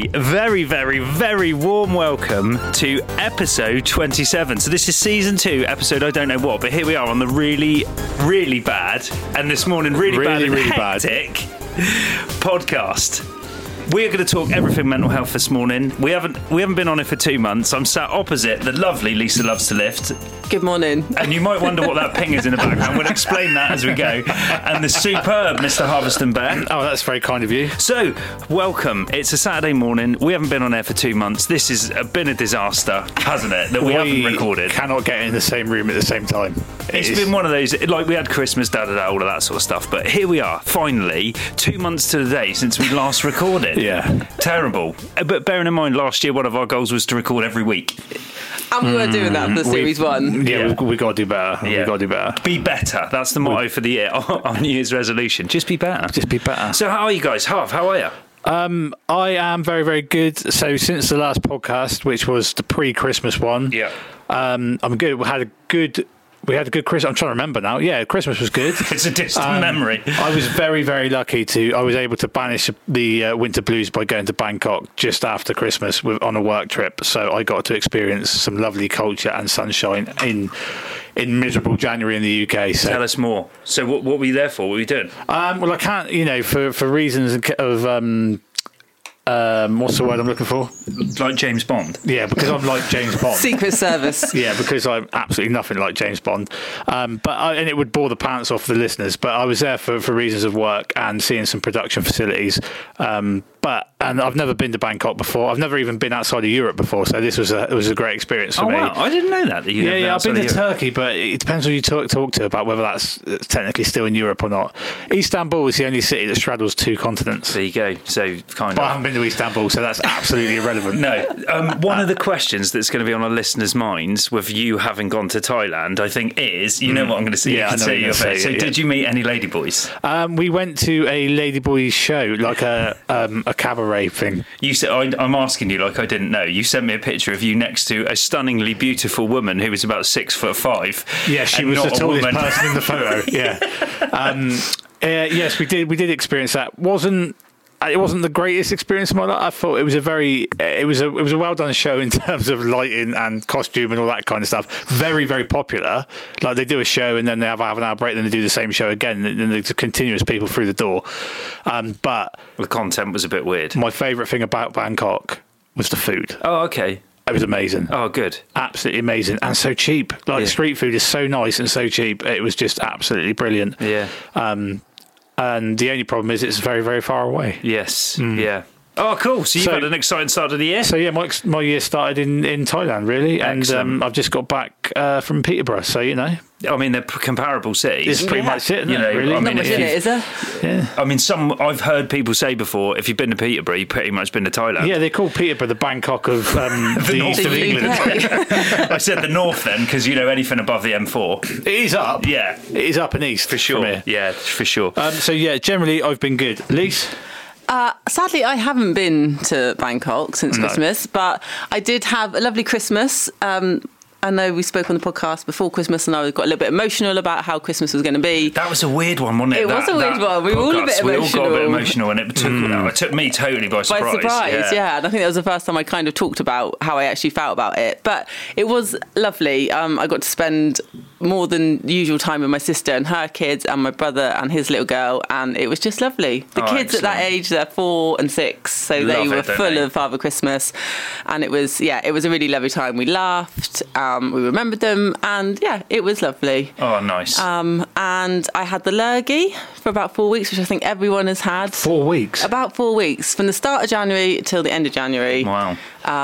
very, very, very, very warm welcome to episode 27. So this is season 2, episode I don't know what, but here we are on the really, really bad, and this morning really bad and hectic podcast. We're going to talk everything mental health this morning. We haven't been on it for 2 months. I'm sat opposite the lovely Lisa Loves to Lift. Good morning. And you might wonder what that ping is in the background. We'll explain that as we go. And the superb Mr. Harveston Bear. Oh, that's very kind of you. So, welcome. It's a Saturday morning. We haven't been on air for 2 months. This has been a disaster, hasn't it? That we haven't recorded. Cannot get in the same room at the same time. It's been one of those, like we had Christmas, all of that sort of stuff. But here we are, finally, 2 months to the day since we last recorded. Yeah. Terrible. But bearing in mind, last year one of our goals was to record every week. And we were doing that for Series 1. Yeah, we got to do better. Yeah. We got to do better. Be better. That's the motto for the year. Our New Year's resolution. Just be better. Just be better. So how are you guys? Harv, how are you? I am very, very good. So since the last podcast, which was the pre-Christmas one, I'm good. We had a good Christmas. I'm trying to remember now. Yeah, Christmas was good. It's a distant memory. I was very, very lucky I was able to banish the winter blues by going to Bangkok just after Christmas on a work trip. So I got to experience some lovely culture and sunshine in miserable January in the UK. So tell us more. So what were you there for? What were you doing? Well, I can't, for reasons of what's the word I'm looking for? Like James Bond. Yeah, because I'm like James Bond. Secret Service. Yeah, because I'm absolutely nothing like James Bond. And it would bore the pants off the listeners. But I was there for reasons of work and seeing some production facilities. And I've never been to Bangkok before. I've never even been outside of Europe before. So this was a great experience for me. Wow, I didn't know that. Yeah, I've been to Turkey, but it depends who you talk to about whether that's technically still in Europe or not. Istanbul is the only city that straddles 2 continents. There you go. So kind But I of. haven't been to Istanbul, so that's absolutely irrelevant. No. One of the questions that's going to be on our listeners' minds with you having gone to Thailand, I think, is, you know what I'm going to say? Yeah, you can I know say what you're your gonna face. say, So yeah. did you meet any ladyboys? We went to a ladyboys show, like a cabaret thing. You said, I'm asking you like I didn't know. You sent me a picture of you next to a stunningly beautiful woman who was about 6'5". Yeah, she was the tallest person in the photo. Yeah. Yes, we did experience that. It wasn't the greatest experience of my life. I thought it was a well done show in terms of lighting and costume and all that kind of stuff. Very, very popular. Like they do a show and then they have an hour break, then they do the same show again. And there's continuous people through the door. But the content was a bit weird. My favourite thing about Bangkok was the food. Oh, okay. It was amazing. Oh, good. Absolutely amazing. And so cheap. Like street food is so nice and so cheap. It was just absolutely brilliant. Yeah. And the only problem is it's very, very far away. Yes. Yeah. Oh, cool. So you've had an exciting start of the year? So, yeah, my year started in Thailand, really. Excellent. And I've just got back from Peterborough, so, I mean, they're comparable cities. It's pretty much it, isn't it, really? I mean, Not much in it, is there? Yeah. I mean, I've heard people say before, if you've been to Peterborough, you've pretty much been to Thailand. Yeah, they call Peterborough the Bangkok of the east of England. I said the north then, because, anything above the M4. It is up. Yeah. It is up and east. For sure. From here. Yeah, for sure. Generally, I've been good. Lise? Sadly, I haven't been to Bangkok since Christmas, but I did have a lovely Christmas. I know we spoke on the podcast before Christmas and I got a little bit emotional about how Christmas was going to be. That was a weird one, wasn't it? It was a weird one. We were all a bit emotional. We all got a bit emotional and it took me totally by surprise. Yeah. And I think that was the first time I kind of talked about how I actually felt about it. But it was lovely. I got to spend more than usual time with my sister and her kids and my brother and his little girl, and it was just lovely. The kids excellent. at that age, they're 4 and 6, so they were full of Father Christmas, and it was a really lovely time. We laughed, we remembered them, and it was lovely. Oh, nice. And I had the lurgy for about 4 weeks, which I think everyone has had. 4 weeks? About 4 weeks, from the start of January till the end of January. Wow.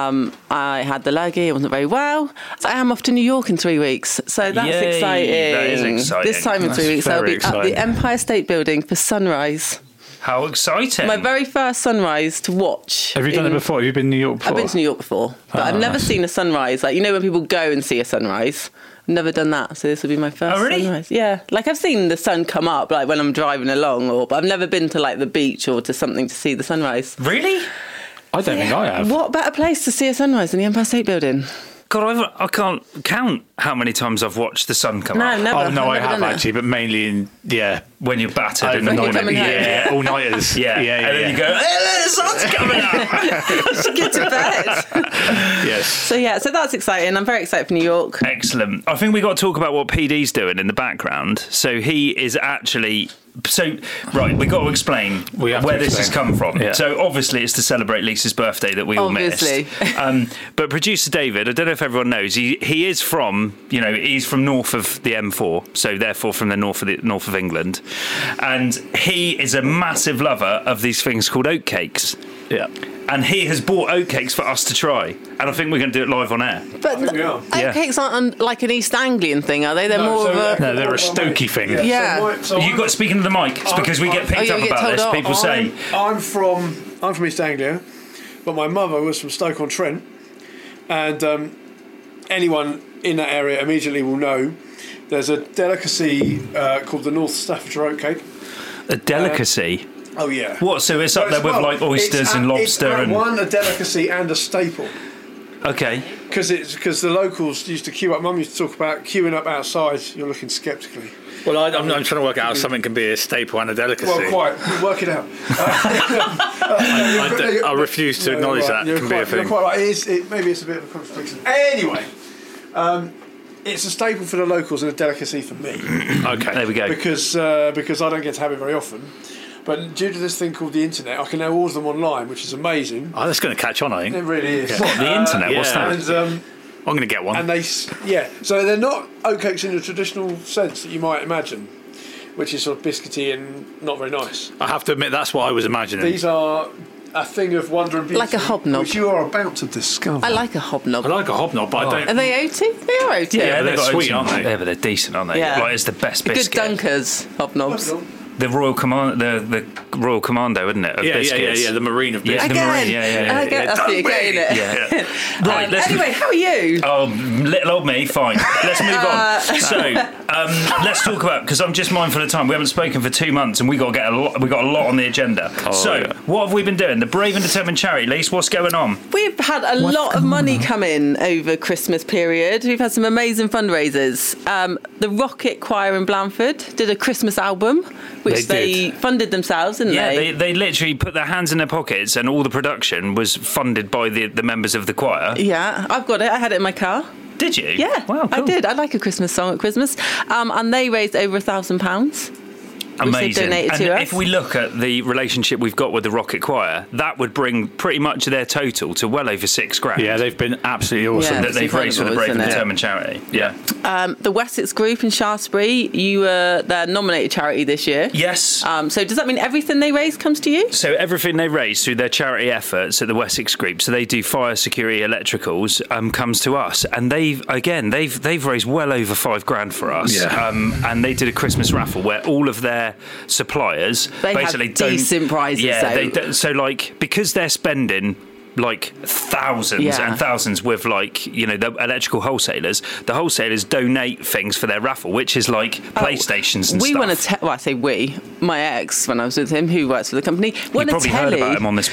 I had the lurgy, I wasn't very well. So I am off to New York in 3 weeks, so that's Yay, exciting. that is exciting. This time in 3 weeks I'll be at the Empire State Building for sunrise. How exciting. My very first sunrise to watch. Have you done it before? Have you been to New York before? I've been to New York before, but I've never seen a sunrise. Like, when people go and see a sunrise, I've never done that, so this will be my first sunrise. Yeah, like I've seen the sun come up like when I'm driving along, but I've never been to like the beach or to something to see the sunrise. Really? I don't think I have. What better place to see a sunrise than the Empire State Building? God, I can't count how many times I've watched the sun come up. No, never. Oh, no, I I've never have done it. actually, but mainly in, When you're battered in the When you're morning. coming home. Yeah, all nighters. Yeah. And then you go, hey, the sun's coming up. I should get to bed. Yes. So that's exciting. I'm very excited for New York. Excellent. I think we got to talk about what PD's doing in the background. So he is actually... right, we got to explain where this has come from. Yeah. So obviously it's to celebrate Lisa's birthday that we all missed. But producer David, I don't know if everyone knows, he is from, he's from north of the M4, so therefore from the north of England, and he is a massive lover of these things called oatcakes. Yeah. And he has bought oatcakes for us to try, and I think we're going to do it live on air. But oatcakes aren't like an East Anglian thing, are they? They're more of a... No, they're a Stokey thing. Yeah. You got speaking of the mic, it's because we get picked up about this. People say I'm from East Anglia, but my mother was from Stoke-on-Trent, and anyone in that area immediately will know there's a delicacy called the North Staffordshire oatcake. A delicacy. Oh yeah. What? So it's up there with like oysters and lobster and one, a delicacy and a staple. Okay. Because the locals used to queue up. Mum used to talk about queuing up outside. You're looking sceptically. Well, I'm trying to work out how something can be a staple and a delicacy. Well, quite. Work it out. I refuse to acknowledge that can be a thing. You're quite right. Maybe it's a bit of a contradiction. Anyway, it's a staple for the locals and a delicacy for me. Okay, there we go. Because I don't get to have it very often. But due to this thing called the internet, I can now order them online, which is amazing. Oh, that's going to catch on, I think. It really is. What, the internet? What's that? And, I'm going to get one. And so they're not oatcakes in the traditional sense that you might imagine, which is sort of biscuity and not very nice. I have to admit, that's what I was imagining. These are a thing of wonder and beauty. Like a hobnob. Which you are about to discover. I like a hobnob. I like a hobnob, but I don't... Are they oaty? They are oaty. Yeah, they're sweet, aren't they? Yeah, but they're decent, aren't they? Yeah. Like, it's the best biscuit. Good Dunkers hobnobs. The Royal the Royal Commando, isn't it? Of biscuits. Yeah, the Marine of biscuits. The Marine, I get that's what you're getting it. Yeah. Right, anyway, how are you? Oh, little old me, fine. Let's move on. So, let's talk about, because I'm just mindful of time. We haven't spoken for 2 months, and we got a lot on the agenda. What have we been doing? The Brave and Determined charity, Lise, what's going on? We've had a lot of money come in over Christmas period. We've had some amazing fundraisers. The Rocket Choir in Blandford did a Christmas album, which they funded themselves, didn't they? Yeah, they literally put their hands in their pockets, and all the production was funded by the members of the choir. Yeah, I've got it. I had it in my car. Did you? Yeah, wow, cool. I did. I like a Christmas song at Christmas. And they raised over £1,000. Amazing. And if we look at the relationship we've got with the Rocket Choir, that would bring pretty much their total to well over £6,000. Yeah, they've been absolutely awesome. Yeah, that they've raised for the Brave and Determined charity. Yeah. The Wessex Group in Shaftesbury, you were their nominated charity this year. Yes. So does that mean everything they raise comes to you? So everything they raise through their charity efforts at the Wessex Group, so they do fire, security, electricals, comes to us, and they've raised well over £5,000 for us. Yeah. And they did a Christmas raffle where all of their suppliers They basically have decent prizes. Yeah, though. they don't, so like because they're spending like thousands and thousands with the electrical wholesalers. The wholesalers donate things for their raffle, which is like PlayStations and we stuff. I say we. My ex, when I was with him, who works for the company, won you a probably telly. heard about him on this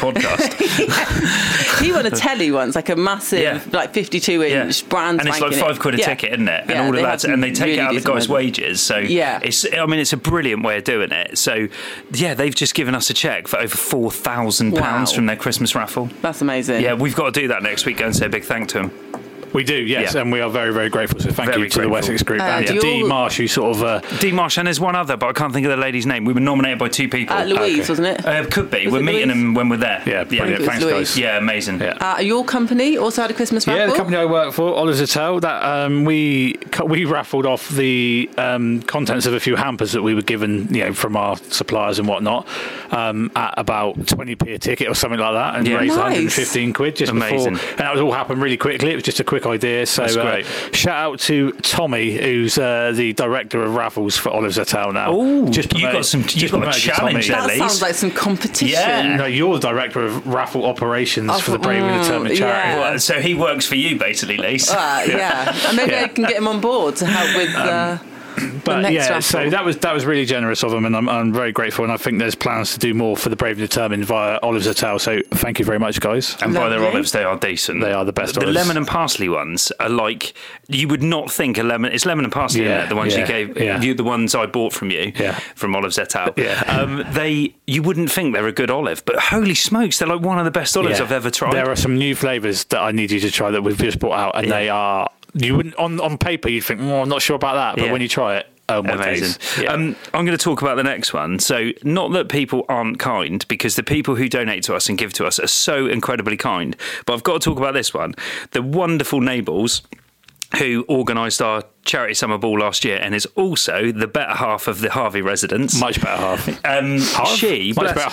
podcast. He won a telly once, like a massive, like 52-inch brand, and it's like £5 a ticket, isn't it? And Yeah, all of that, and they take really it out of the guys' wages. So yeah, it's a brilliant way of doing it. So yeah, they've just given us a cheque for over £4,000 from their Christmas raffle. That's amazing. Yeah, we've got to do that next week. Go and say a big thank to them. We do, yes, and we are very, very grateful. So thank you to the Wessex Group and to Dee Marsh, who sort of... Dee Marsh, and there's one other, but I can't think of the lady's name. We were nominated by 2 people. Louise, wasn't it? Could be. We're meeting them when we're there. Yeah, brilliant. Thanks, guys. Yeah, amazing. Yeah. Your company also had a Christmas raffle? Yeah, the company I work for, Oliver's Hotel, that we raffled off the contents of a few hampers that we were given, from our suppliers and whatnot, at about 20p a ticket or something like that, and raised 115 quid just amazing. Before. And that was all happened really quickly. It was just a quick idea. So great. Shout out to Tommy, who's the director of raffles for Oliver's Hotel now. Oh, you've got a challenge there, That Lise. sounds like some competition. Yeah. No, you're the director of raffle operations for the Brave and Determined charity. Yeah. Well, so he works for you, basically, Lise. Yeah. And maybe I can get him on board to help with... But yeah, so that was really generous of them, and I'm very grateful. And I think there's plans to do more for the Brave and Determined via Olives Hotel. So thank you very much, guys. And by their olives, they are decent. They are the best. The olives. lemon and parsley ones are like, you would not think a lemon. It's lemon and parsley. Yeah, isn't it? The ones you gave, you, the ones I bought from you, from Olives Hotel. Yeah. You wouldn't think they're a good olive, but holy smokes, they're like one of the best olives I've ever tried. There are some new flavours that I need you to try that we've just brought out, and they are. You wouldn't on paper you'd think, I'm not sure about that, but when you try it. Oh, my amazing. I'm going to talk about the next one. So, not that people aren't kind, because the people who donate to us and give to us are so incredibly kind. But I've got to talk about this one. The wonderful Nables, who organised our charity summer ball last year and is also the better half of the Harvey residents. Much better half. Much better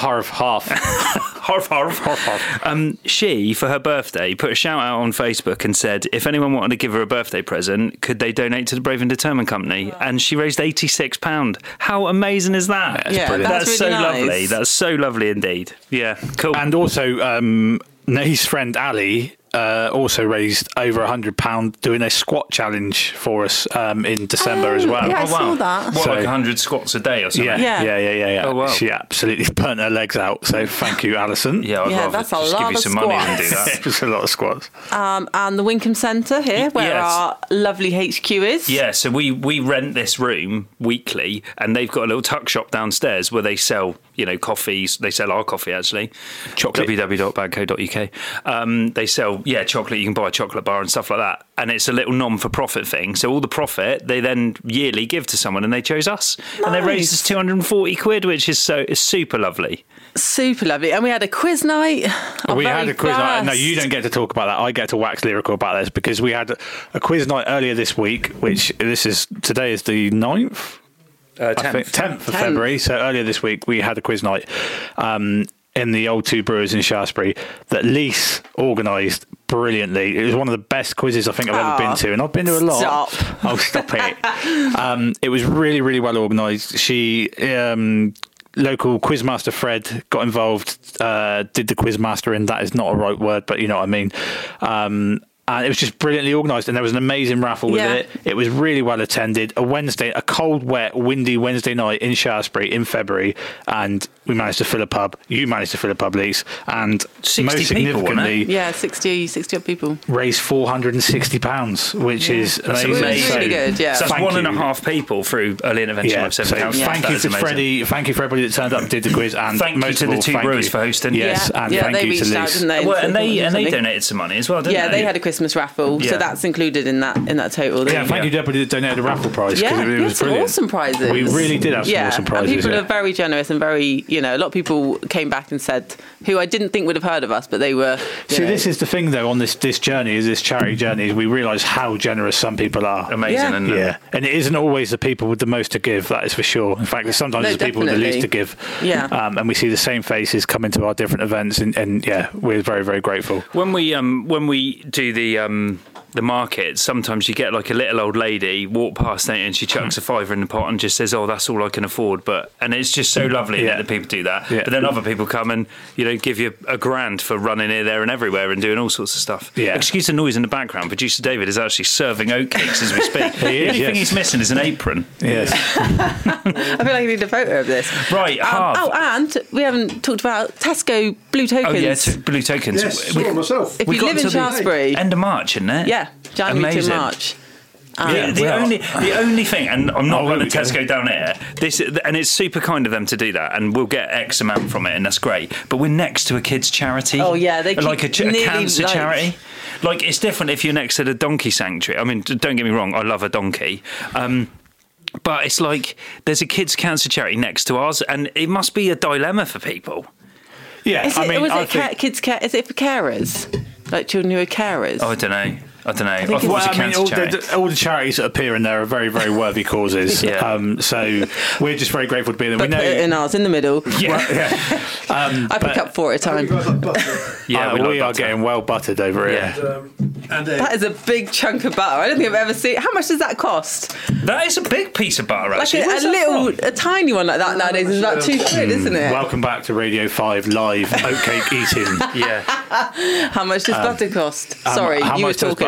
half. She, for her birthday, put a shout out on Facebook and said if anyone wanted to give her a birthday present, could they donate to the Brave and Determined Company? And she raised £86. How amazing is that? That's brilliant. That's really so nice. lovely. That's so lovely indeed. Yeah, cool. And also, Nate's friend Ali also raised over £100 doing a squat challenge for us in December as well. Yeah, I saw that. What, like 100 squats a day or something? Yeah. Oh, wow. She absolutely burnt her legs out. So thank you, Alison. Yeah, I'd rather that's a just lot give you of some money than do squats. that. It was a lot of squats. And the Winkham Centre here, where our lovely HQ is. Yeah, so we rent this room weekly, and they've got a little tuck shop downstairs where they sell, coffees. They sell our coffee, actually. Chocolate. www.bagco.uk. They sell, chocolate. You can buy a chocolate bar and stuff like that. And it's a little non-for-profit thing. So all the profit, they then yearly give to someone, and they chose us. Nice. And they raised us £240, which is super lovely. Super lovely. And we had a quiz night. We had a quiz night. No, you don't get to talk about that. I get to wax lyrical about this because we had a quiz night earlier this week, which today is the 9th? 10th of February. So earlier this week, we had a quiz night in the Old Two Brewers in Shaftesbury that Lise organised brilliantly. It was one of the best quizzes I think I've ever been to, and I've been to a lot. Stop. Oh, stop it. It was really, really well organised. She... local quizmaster Fred got involved, did the quizmaster, and that is not a right word, but you know what I mean. And it was just brilliantly organised, and there was an amazing raffle with it. It was really well attended. A cold, wet, windy Wednesday night in Shaftesbury in February, and we managed to fill a pub. You managed to fill a pub, Lise, and 60 most significantly, people, 60 odd people raised £460, which is amazing. Really good. Yeah, so that's 1.5 people through early intervention of £7. Thank you to Freddie. Thank you for everybody that turned up and did the quiz, and thank you to the Two Brewers for hosting. Yes, and thank you to Lise. And they donated some money as well, didn't they? Yeah, they had a Christmas raffle, so that's included in that total. Yeah, thank you to everybody that donated the raffle prize. Yeah, it was some brilliant. awesome prizes. We really did have some awesome prizes. And people are very generous and very, a lot of people came back and said, who I didn't think would have heard of us, but they were. This is the thing though on this journey, is this charity journey, is we realise how generous some people are. Amazing, and it isn't always the people with the most to give. That is for sure. In fact, sometimes it's the people with the least to give. Yeah. And we see the same faces come into our different events, and we're very, very grateful. When we do the market, sometimes you get like a little old lady walk past and she chucks a £5 in the pot and just says, "Oh, that's all I can afford." And it's just so lovely that the people do that. But then other people come and give you £1,000 for running here, there, and everywhere and doing all sorts of stuff. Excuse the noise in the background. Producer David is actually serving oatcakes as we speak. The only thing he's missing is an apron. Yes. I feel like I need a photo of this. Right. And we haven't talked about Tesco Blue Tokens. Oh yeah, Blue Tokens. Yes, myself. If you live in Shaftesbury, end of March, isn't it? Yeah, January to March. The only thing, and I'm not going to Tesco down here, and it's super kind of them to do that, and we'll get X amount from it, and that's great. But we're next to a kids' charity. Oh yeah, they keep like a cancer charity. Like, it's different if you're next to the donkey sanctuary. I mean, don't get me wrong, I love a donkey. But it's like there's a kids' cancer charity next to ours, and it must be a dilemma for people. Yeah, kids' care? Is it for carers, like children who are carers? Oh, I don't know. all the charities that appear in there are very, very worthy causes. So we're just very grateful to be there. But we know put it in ours in the middle. I pick up 4 at a time. We are getting well buttered over here. That is a big chunk of butter. I don't think I've ever seen. How much does that cost? That is a big piece of butter, actually. Like a tiny one like that nowadays is about £2, isn't it? Welcome back to Radio 5 live oatcake eating. How much does butter cost? Sorry, you were talking.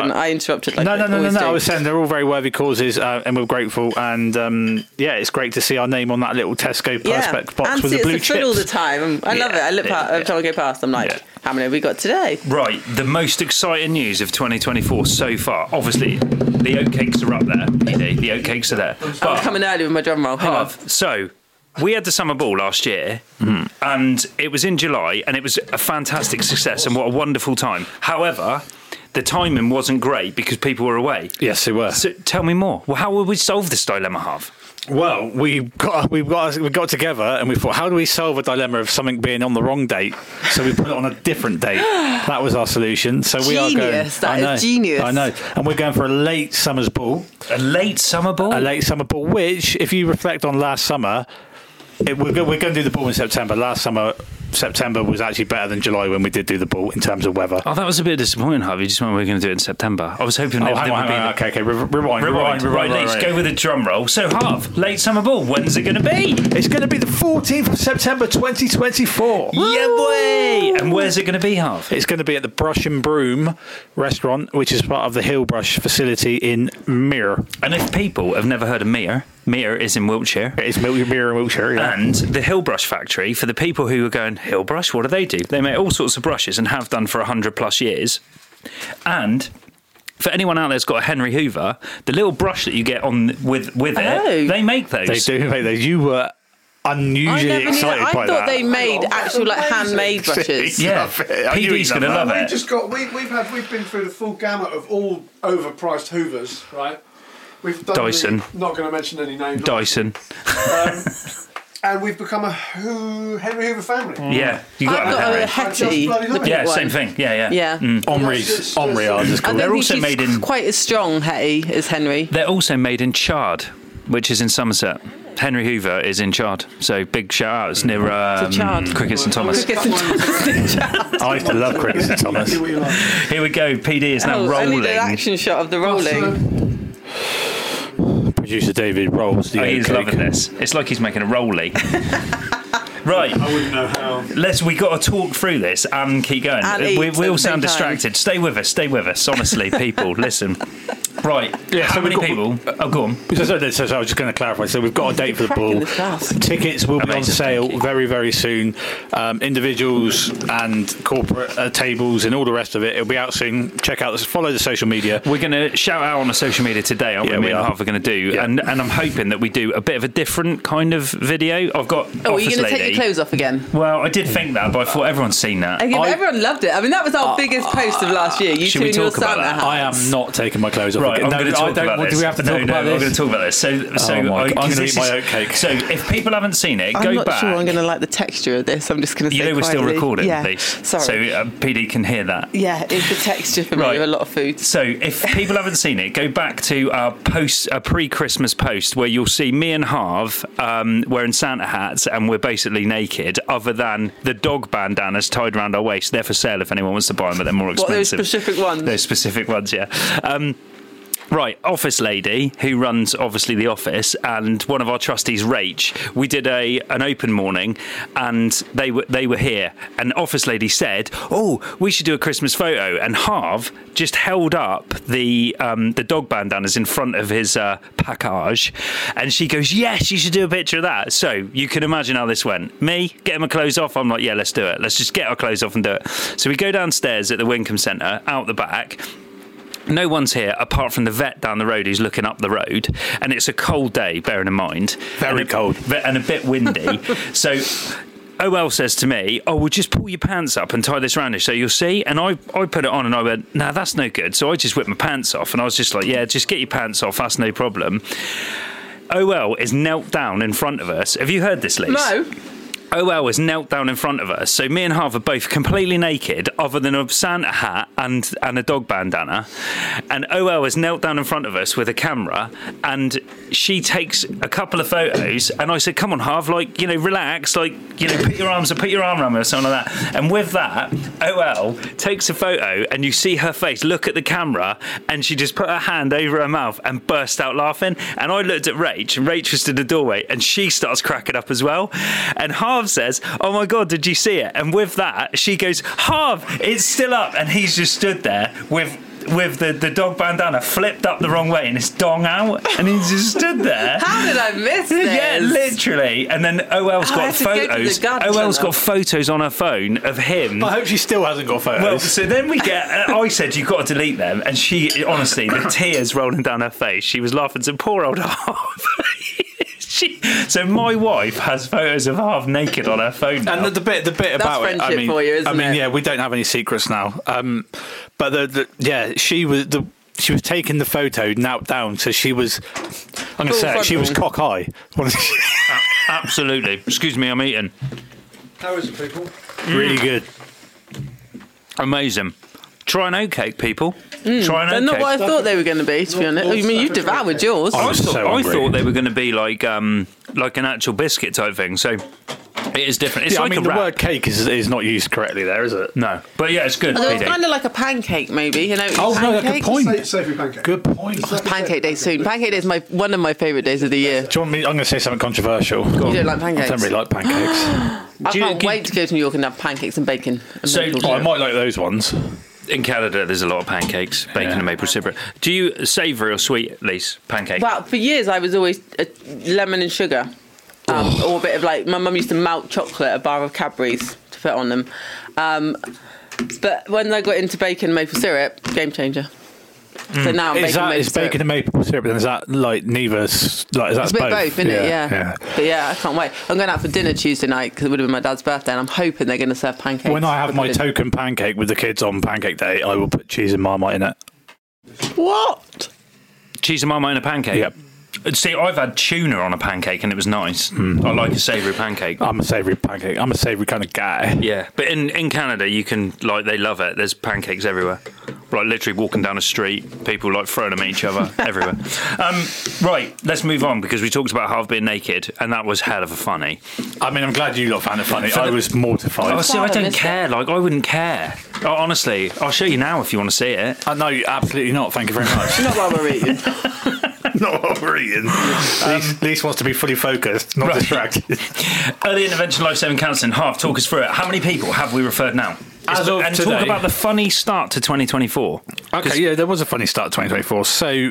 I interrupted. No. I was saying they're all very worthy causes, and we're grateful. And it's great to see our name on that little Tesco Perspex box and with the blue chips all the time. I love it. I look every time I go past. I'm like, how many have we got today? Right, the most exciting news of 2024 so far. Obviously, the oatcakes are up there. The oatcakes are there. I'm coming early with my drum roll. So, we had the Summer Ball last year, and it was in July, and it was a fantastic success, and what a wonderful time. However, the timing wasn't great because people were away. Yes, they were. So tell me more. Well, how would we solve this dilemma, Harv? Well, we got together and we thought, how do we solve a dilemma of something being on the wrong date? So we put it on a different date. That was our solution. So we are going. That is genius. I know. And we're going for a late summer's ball. A late summer ball? A late summer ball, which, if you reflect on last summer, we're going to do the ball in September. Last summer, September was actually better than July when we did do the ball in terms of weather. Oh, that was a bit disappointing, Harvey. You just meant we were going to do it in September. I was hoping hang on. Okay. Rewind. Right, let's go with a drum roll. So, Harv, late summer ball, when's it going to be? It's going to be the 14th of September 2024. Yeah, boy! And where's it going to be, Harv? It's going to be at the Brush and Broom restaurant, which is part of the Hillbrush facility in Mere. And if people have never heard of Mere is in Wiltshire. It is Mere in Wiltshire, yeah. And the Hillbrush factory, for the people who are going, Hillbrush, what do? They make all sorts of brushes and have done for 100+ years. And for anyone out there that's got a Henry Hoover, the little brush that you get on with it, they make those. They do make those. You were unusually excited by that. I thought they made actual handmade brushes. Yeah, PD's going to love it. We've been through the full gamut of all overpriced Hoovers, right? We've done Dyson. Not going to mention any names. Dyson. And we've become a Henry Hoover family. Yeah, you I've got a Hetty. Yeah, same thing. Yeah. Omri, I'll just call it. They're also made in quite as strong Hetty as Henry. They're also made in Chard, which is in Somerset. Henry Hoover is in Chard, so big shout out. It's near Crickets and Thomas. I used to love Crickets and Thomas. Here we go. PD is now rolling. I need an action shot of the rolling. Producer David rolls the he's loving this. It's like he's making a rollie. Right. I wouldn't know how. We got to talk through this and keep going. We all sound distracted. Stay with us. Honestly, people, listen. Right. Yeah, how many people? Oh, go on. So I was just going to clarify. So we've got a date for the ball. Tickets will be on sale very, very soon. Individuals and corporate tables and all the rest of it. It'll be out soon. Follow the social media. We're going to shout out on the social media today, aren't we? Me and Harv are going to do. Yeah. And I'm hoping that we do a bit of a different kind of video. I've got. Oh, are you going to take your clothes off again? Well, I did think that, but I thought everyone's seen that. Everyone loved it. I mean, that was our biggest post of last year. You two in your Santa hats. I am not taking my clothes off. Right, I'm going to talk about this. Do we have to talk about this? I'm going to talk about this. I'm going to eat my oatcake. So if people haven't seen it, go back. I'm not sure I'm going to like the texture of this. I'm just going to say we're still recording, please. Sorry. So PD can hear that. Yeah, it's the texture for me of a lot of food. So if people haven't seen it, go back to our pre-Christmas post where you'll see me and Harv wearing Santa hats and we're basically naked, other than the dog bandanas tied around our waist. They're for sale if anyone wants to buy them, but they're more expensive. Those specific ones? Those specific ones, yeah. Right, office lady who runs obviously the office, and one of our trustees, Rach. We did an open morning, and they were here. And office lady said, "Oh, we should do a Christmas photo." And Harv just held up the dog bandanas in front of his package, and she goes, "Yes, you should do a picture of that." So you can imagine how this went. Me getting my clothes off, I'm like, "Yeah, let's do it. Let's just get our clothes off and do it." So we go downstairs at the Wyncombe Centre, out the back. No one's here apart from the vet down the road who's looking up the road, and it's a cold day, bearing in mind. Very cold. And a bit windy. So OL says to me, "Oh, well, just pull your pants up and tie this around you so you'll see." And I put it on and I went, "Nah, that's no good." So I just whipped my pants off and I was just like, "Yeah, just get your pants off, that's no problem." OL is knelt down in front of us. Have you heard this, Lise? No. OL was knelt down in front of us, so me and Harv are both completely naked, other than a Santa hat and a dog bandana. And OL was knelt down in front of us with a camera, and she takes a couple of photos. And I said, "Come on, Harv, relax, put your arm around me or something like that." And with that, OL takes a photo, and you see her face look at the camera, and she just put her hand over her mouth and burst out laughing. And I looked at Rach, and Rach was to the doorway, and she starts cracking up as well. And Harv says, "Oh my God, did you see it?" And with that, she goes, "Harv, it's still up." And he's just stood there with with the dog bandana flipped up the wrong way and his dong out, and he just stood there. How did I miss this? Yeah, literally. And then OL's got photos. OL's got photos on her phone of him. I hope she still hasn't got photos. Well, so then we get. I said you've got to delete them, and she honestly, the tears rolling down her face. She was laughing. So poor old Harv. So my wife has photos of Harv naked on her phone now. And the bit about it. I mean, for you, isn't it? Yeah, we don't have any secrets now. But she was taking the photo knelt down, so she was. I'm going to say she was cock high. Absolutely. Excuse me, I'm eating. How is it, people? Really good. Amazing. Try an oatcake, people. Try an They're oatcake. not what I thought they were going to be, to be honest. I mean, you've devoured yours. I thought they were going to be like an actual biscuit type thing. So it is different. It's like the wrap. word cake is not used correctly there, is it? No, but yeah, it's good. It's kind of like a pancake, maybe. You know, Oh no, good point. Savoury pancake. Good point. It's Pancake Day soon. Pancake Day is one of my favourite days of the year. Do you want me? I'm going to say something controversial. You don't like pancakes? I don't really like pancakes. I can't wait to go to New York and have pancakes and bacon. And I might like those ones. In Canada, there's a lot of pancakes, bacon and maple syrup. Do you savoury or sweet, Lise, pancake? Well, for years I was always lemon and sugar. Or a bit of like, my mum used to melt chocolate, a bar of Cadbury's to put on them. But when I got into bacon and maple syrup, game changer. So now I'm Is bacon and maple syrup, and is that like neither? Like, is that It's a bit both, isn't it? Yeah. But yeah, I can't wait. I'm going out for dinner Tuesday night because it would have been my dad's birthday, and I'm hoping they're going to serve pancakes. When I have my token pancake with the kids on Pancake Day, I will put cheese and Marmite in it. What? Cheese and Marmite in a pancake? Yep. See, I've had tuna on a pancake and it was nice. I like a savoury pancake. I'm a savoury pancake. I'm a savoury kind of guy. Yeah, but in Canada, you can, like, they love it. There's pancakes everywhere. Like, literally walking down a street, people, like, throwing them at each other everywhere. Right, let's move on, because we talked about Harv being naked, and that was hell of a funny. I mean, I'm glad you lot found it funny. I was mortified. Oh, see, I don't care. Like, I wouldn't care. Oh, honestly, I'll show you now if you want to see it. No, absolutely not. Thank you very much. Not while we're eating. Not what we're eating. Lise wants to be fully focused, not distracted. Early intervention life-saving counselling. Harv, talk us through it. How many people have we referred now? As of and today, talk about the funny start to 2024. Okay, yeah, there was a funny start to 2024. So,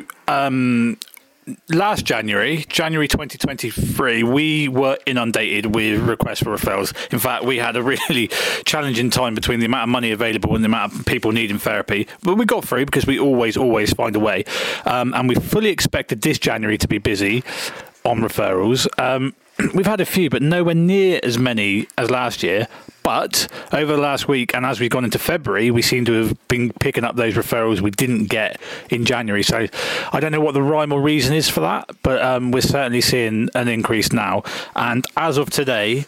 last January 2023, we were inundated with requests for referrals. In fact, we had a really challenging time between the amount of money available and the amount of people needing therapy. But we got through because we always find a way. And we fully expected this January to be busy on referrals. We've had a few, but nowhere near as many as last year. But over the last week, and as we've gone into February, we seem to have been picking up those referrals we didn't get in January. So I don't know what the rhyme or reason is for that, but we're certainly seeing an increase now. And as of today,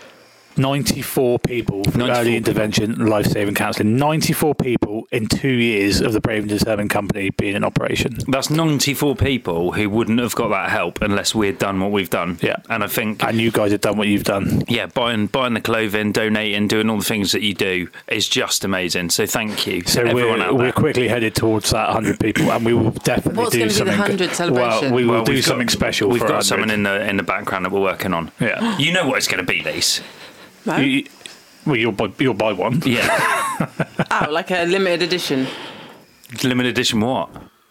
94 people for early intervention life-saving counselling. 94 people in 2 years of the Brave and Determined Company being in operation. That's 94 people who wouldn't have got that help unless we'd done what we've done. Yeah. And I think... And you guys have done what you've done. Yeah, buying the clothing, donating, doing all the things that you do is just amazing. So thank you to everyone out there. We're quickly headed towards that 100 people, and we will definitely do something. What's going to be the 100 celebration? Well, we will do something special. We've for got 100. something in the background that we're working on. Yeah. You know what it's going to be, Lise. No? You'll buy one. Yeah. Oh, like a limited edition Limited edition what?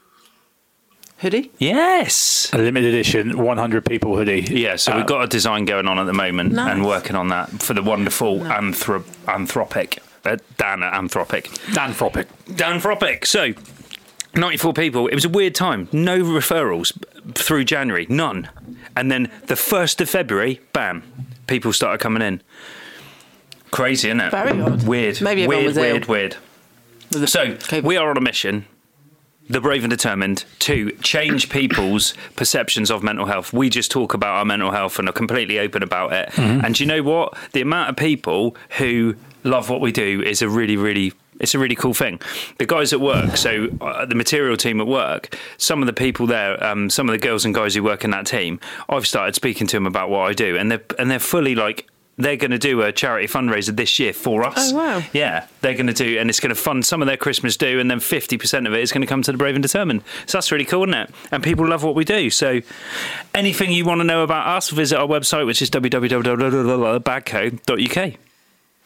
hoodie? Yes. A limited edition 100 people hoodie. Yeah, so we've got a design going on at the moment and working on that for the wonderful Anthropic. Dan at Anthropic. Danthropic. So, 94 people. It was a weird time. No referrals through January. None. And then the 1st of February, bam, people started coming in. Crazy, isn't it? Very odd. Weird. Maybe everyone was ill. Weird. So, we are on a mission, the Brave and Determined, to change people's perceptions of mental health. We just talk about our mental health and are completely open about it. Mm-hmm. And do you know what? The amount of people who love what we do is a really cool thing. The guys at work, so the material team at work, some of the people there, some of the girls and guys who work in that team, I've started speaking to them about what I do, and they're fully like, they're going to do a charity fundraiser this year for us. Oh, wow. Yeah, they're going to do, and it's going to fund some of their Christmas due, and then 50% of it is going to come to the Brave and Determined. So that's really cool, isn't it? And people love what we do. So anything you want to know about us, visit our website, which is www.bagco.uk.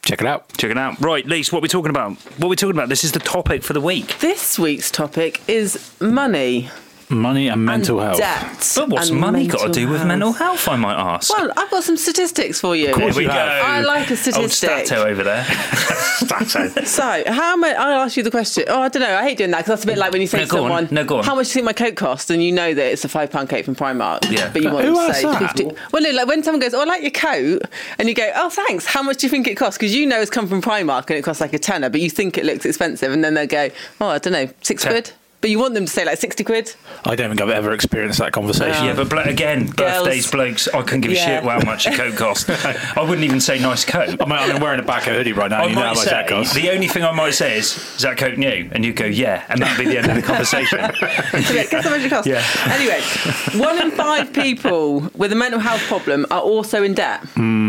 Check it out. Check it out. Right, Lise, what are we talking about? This is the topic for the week. This week's topic is money. Money and mental health. Debt. But what's money got to do with mental health, I might ask? Well, I've got some statistics for you. Here we go. I like a Old statistic. Stato over there. Stato. So, how much? I'll ask you the question. Oh, I don't know. I hate doing that because that's a bit like when you say to someone, go on. "How much do you think my coat cost?" and you know that it's a £5 coat from Primark. Yeah. But you want Who to asked say that? 50. Well, no, like when someone goes, "Oh, I like your coat," and you go, "Oh, thanks. How much do you think it costs?" Because you know it's come from Primark and it costs like a tenner, but you think it looks expensive, and then they'll go, "Oh, I don't know, £6." But you want them to say like 60 quid. I don't think I've ever experienced that conversation. Yeah, but again, birthdays, blokes, I couldn't give a shit how much a coat cost. I wouldn't even say nice coat. I'm wearing a Bacco hoodie right now. You know how much that costs. The only thing I might say is that coat new? And you go, yeah, and that'd be the end of the conversation. Guess how much it costs. Yeah. Anyway, 1 in 5 people with a mental health problem are also in debt.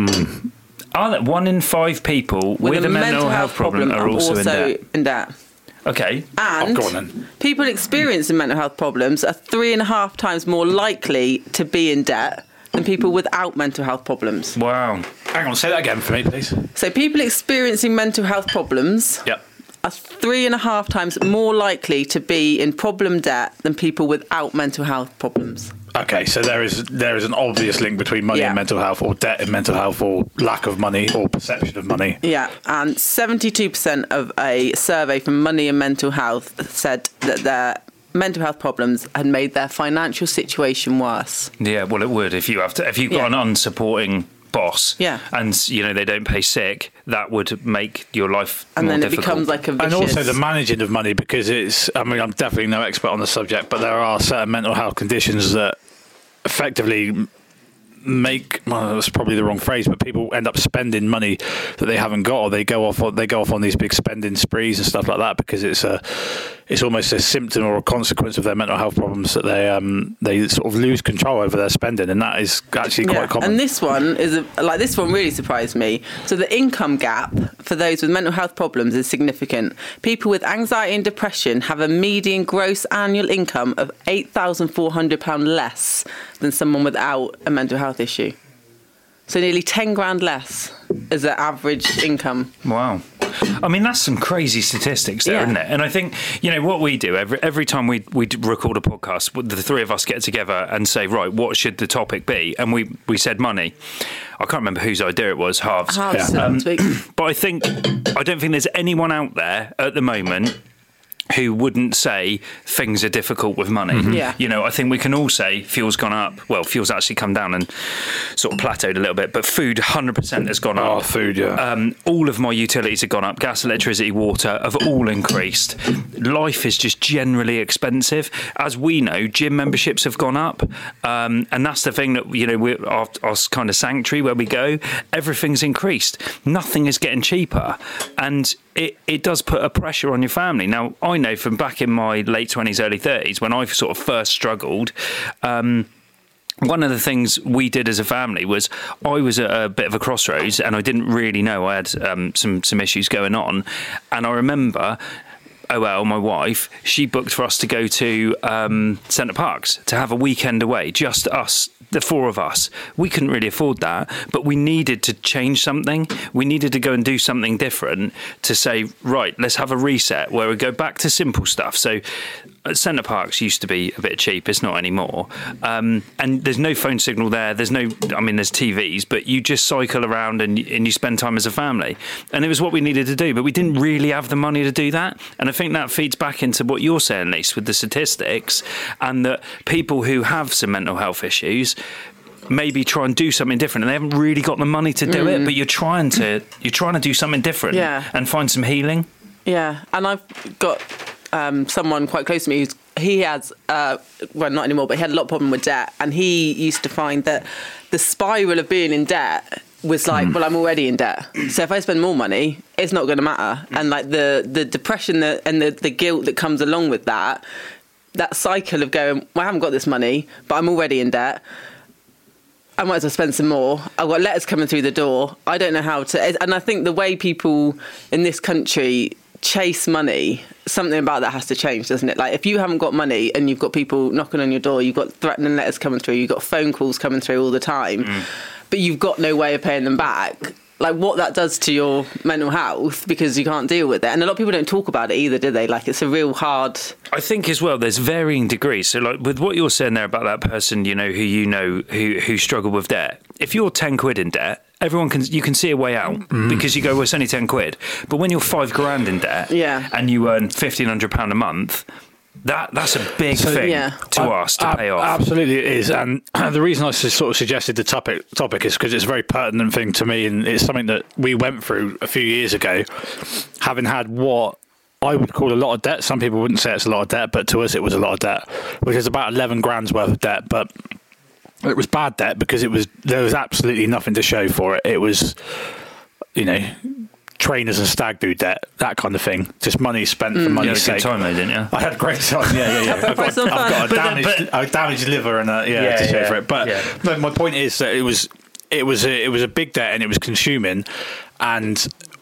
Are that 1 in 5 people with a mental health problem are also in debt? Okay. And go on then. people experiencing mental health problems are 3.5 times more likely to be in debt than people without mental health problems. Wow. Hang on, say that again for me, please. So people experiencing mental health problems Yep. are 3.5 times more likely to be in problem debt than people without mental health problems. Okay, so there is an obvious link between money and mental health, or debt and mental health, or lack of money, or perception of money. Yeah, and 72% of a survey from Money and Mental Health said that their mental health problems had made their financial situation worse. Yeah, well, it would if you've got an unsupporting boss, and they don't pay sick, that would make your life and more then difficult. It becomes like a vicious... And also the managing of money, because I'm definitely no expert on the subject, but there are certain mental health conditions that effectively make, well, that's probably the wrong phrase, but people end up spending money that they haven't got, or they go off on these big spending sprees and stuff like that, because it's almost a symptom or a consequence of their mental health problems that they sort of lose control over their spending, and that is actually quite common. And this one this one really surprised me. So the income gap for those with mental health problems is significant. People with anxiety and depression have a median gross annual income of £8,400 less than someone without a mental health issue. So nearly 10 grand less as an average income. Wow. I mean, that's some crazy statistics there, isn't it? And I think, what we do every time we record a podcast, the three of us get together and say, right, what should the topic be? And we said money. I can't remember whose idea it was, Harv's. But I don't think there's anyone out there at the moment who wouldn't say things are difficult with money. Mm-hmm. Yeah. I think we can all say fuel's gone up. Well, fuel's actually come down and sort of plateaued a little bit, but food 100% has gone up. Oh, food, yeah. All of my utilities have gone up. Gas, electricity, water have all increased. Life is just generally expensive. As we know, gym memberships have gone up. And that's the thing that, we're our kind of sanctuary where we go. Everything's increased. Nothing is getting cheaper. And it does put a pressure on your family. Now, I know from back in my late 20s, early 30s, when I sort of first struggled, one of the things we did as a family was I was at a bit of a crossroads and I didn't really know. I had some issues going on. And I remember... my wife, she booked for us to go to Centre Parks to have a weekend away, just us, the four of us. We couldn't really afford that, but we needed to change something. We needed to go and do something different to say, right, let's have a reset where we go back to simple stuff. So Centre Parks used to be a bit cheap. It's not anymore. And there's no phone signal there. There's TVs, but you just cycle around and you spend time as a family. And it was what we needed to do, but we didn't really have the money to do that. And I think that feeds back into what you're saying, Lise, with the statistics, and that people who have some mental health issues maybe try and do something different, and they haven't really got the money to do it, but you're trying to do something different and find some healing. Yeah, and I've got someone quite close to me he has, well, not anymore, but he had a lot of problem with debt, and he used to find that the spiral of being in debt was like, well, I'm already in debt, so if I spend more money, it's not going to matter. And like the depression and the guilt that comes along with that cycle of going, well, I haven't got this money, but I'm already in debt. I might as well spend some more. I've got letters coming through the door. I don't know how to. And I think the way people in this country chase money, something about that has to change, doesn't it? Like, if you haven't got money and you've got people knocking on your door, you've got threatening letters coming through, you've got phone calls coming through all the time, but you've got no way of paying them back, like what that does to your mental health because you can't deal with it. And a lot of people don't talk about it either, do they? Like it's a real hard... I think as well there's varying degrees. So like with what you're saying there about that person, who struggled with debt, if you're 10 quid in debt, you can see a way out because you go, well, it's only 10 quid. But when you're $5,000 in debt and you earn £1,500 a month, that's a big thing to ask to pay off. Absolutely, it is. And the reason I sort of suggested the topic is because it's a very pertinent thing to me, and it's something that we went through a few years ago, having had what I would call a lot of debt. Some people wouldn't say it's a lot of debt, but to us it was a lot of debt, which is about 11 grand's worth of debt. But it was bad debt because there was absolutely nothing to show for it. It was, trainers and stag do debt, that kind of thing. Just money spent for money's sake. You had a good time though, didn't you? I had a great time. Yeah. I've got a damaged liver and to show for it. But no, my point is that it was a big debt and it was consuming, and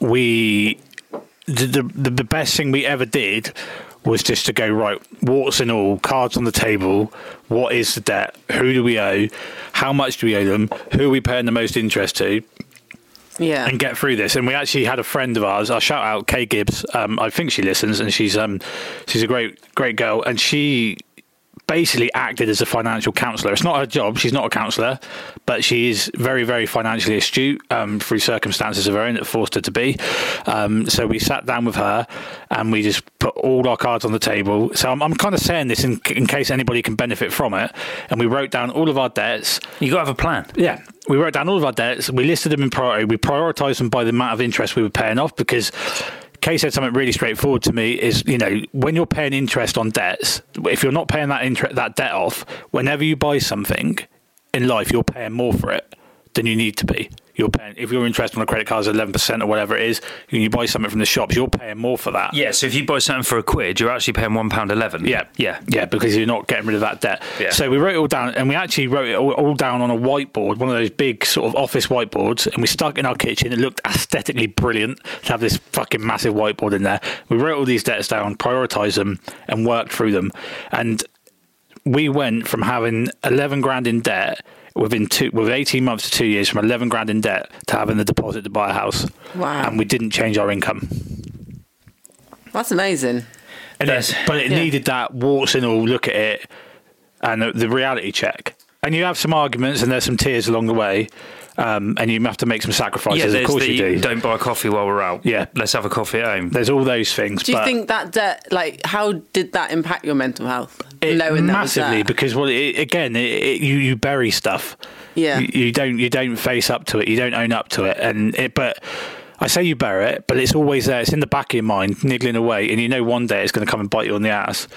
the best thing we ever did was just to go, right, warts and all, cards on the table, what is the debt, who do we owe, how much do we owe them, who are we paying the most interest to, and get through this. And we actually had a friend of ours, I'll shout out Kay Gibbs, I think she listens, and she's a great girl, and she basically acted as a financial counsellor. It's not her job, she's not a counsellor, but she is very, very financially astute through circumstances of her own that forced her to be. So we sat down with her and we just put all our cards on the table. So I'm kind of saying this in case anybody can benefit from it. And we wrote down all of our debts. You got to have a plan. Yeah. We wrote down all of our debts. We listed them in priority. We prioritised them by the amount of interest we were paying off, because Kay said something really straightforward to me is, when you're paying interest on debts, if you're not paying that debt off, whenever you buy something in life, you're paying more for it than you need to be. You're paying, if your interest on a credit card is 11% or whatever it is, and you buy something from the shops, you're paying more for that. Yeah, so if you buy something for £1, you're actually paying £1.11. Yeah, because you're not getting rid of that debt. Yeah. So we wrote it all down, and we actually wrote it all down on a whiteboard, one of those big sort of office whiteboards, and we stuck it in our kitchen. It looked aesthetically brilliant to have this fucking massive whiteboard in there. We wrote all these debts down, prioritised them, and worked through them. And we went from having 11 grand in debt with 18 months to 2 years, from 11 grand in debt to having the deposit to buy a house. Wow. And we didn't change our income. That's amazing. But it needed that warts and all look at it and the reality check. And you have some arguments and there's some tears along the way. And you have to make some sacrifices. Of course you do. Don't buy a coffee while we're out. Yeah. Let's have a coffee at home. There's all those things. Do you think that debt, how did that impact your mental health? Massively, because you bury stuff. Yeah. You don't face up to it. You don't own up to it. But I say you bury it, but it's always there. It's in the back of your mind, niggling away, and one day it's going to come and bite you on the ass.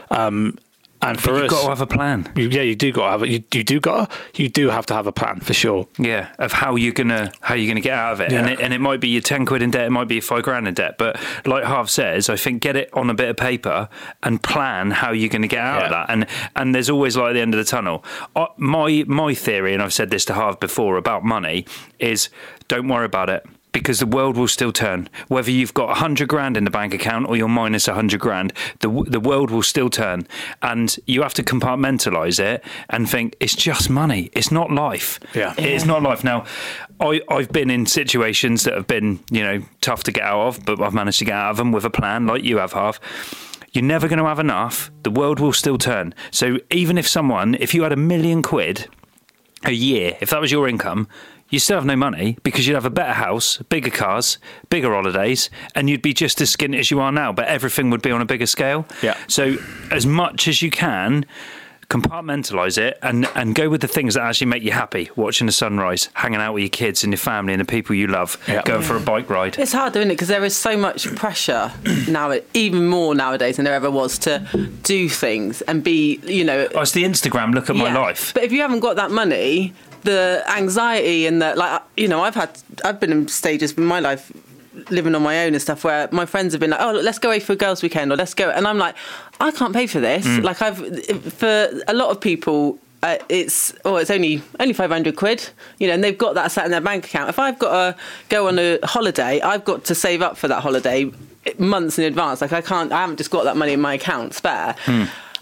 And for us, you've got to have a plan. You do got to have it. You do have to have a plan for sure. Yeah, of how you're gonna get out of it. Yeah. And it might be your 10 quid in debt. It might be your $5,000 in debt. But like Harv says, I think get it on a bit of paper and plan how you're going to get out of that. And there's always light at the end of the tunnel. My theory, and I've said this to Harv before about money, is don't worry about it. Because the world will still turn. Whether you've got 100 grand in the bank account or you're minus 100 grand, the world will still turn. And you have to compartmentalise it and think, it's just money. It's not life. Yeah. It's not life. Now, I've been in situations that have been, tough to get out of, but I've managed to get out of them with a plan, like you have, Harv. You're never going to have enough. The world will still turn. So even if you had £1 million a year, if that was your income, you still have no money because you'd have a better house, bigger cars, bigger holidays, and you'd be just as skint as you are now, but everything would be on a bigger scale. Yeah. So as much as you can, compartmentalise it and go with the things that actually make you happy. Watching the sunrise, hanging out with your kids and your family and the people you love, going for a bike ride. It's hard, isn't it? Because there is so much pressure now, even more nowadays than there ever was, to do things and be, it's the Instagram, look at my life. But if you haven't got that money, the anxiety and I've been in stages in my life living on my own and stuff where my friends have been like, oh, look, let's go away for a girls' weekend, or let's go, and I'm like, I can't pay for this. For a lot of people, it's only 500 quid, and they've got that sat in their bank account. If I've got to go on a holiday, I've got to save up for that holiday months in advance. I haven't just got that money in my account spare.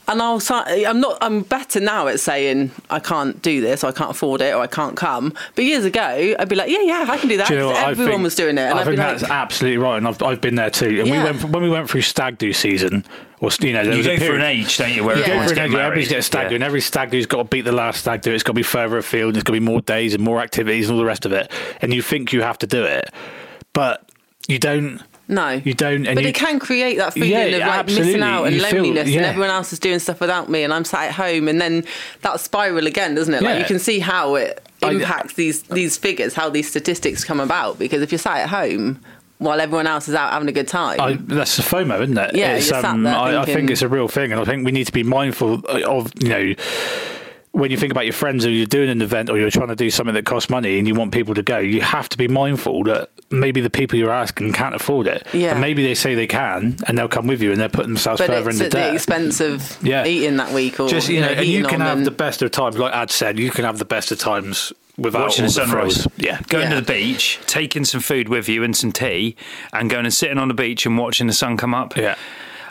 And I'm better now at saying I can't do this, or I can't afford it, or I can't come. But years ago, I'd be like, yeah, I can do that. Do you know what, everyone was doing it. And I think that's absolutely right, and I've been there too. And when we went through stag do season, or you know, there was you go for an age, don't you? Where everyone's getting married. Everybody's getting stag do, and every stag do's got to beat the last stag do. It's got to be further afield. There's got to be more days and more activities and all the rest of it. And you think you have to do it, but you don't. No, you don't. But it can create that feeling of like missing out and loneliness, and everyone else is doing stuff without me, and I'm sat at home, and then that spiral again, doesn't it? Like you can see how it impacts these figures, how these statistics come about. Because if you're sat at home while everyone else is out having a good time, that's the FOMO, isn't it? Yeah, you're sat there I think it's a real thing, and I think we need to be mindful of, you know, when you think about your friends, or you're doing an event, or you're trying to do something that costs money and you want people to go, you have to be mindful that maybe the people you're asking can't afford it. Yeah. And maybe they say they can, and they'll come with you, and they're putting themselves further in the debt. But it's at the expense of eating that week, or just, you know, and you can have the best of times, like Ad said, you can have the best of times without watching the sunrise. Going to Yeah. the beach, taking some food with you and some tea, and going and sitting on the beach and watching the sun come up. Yeah.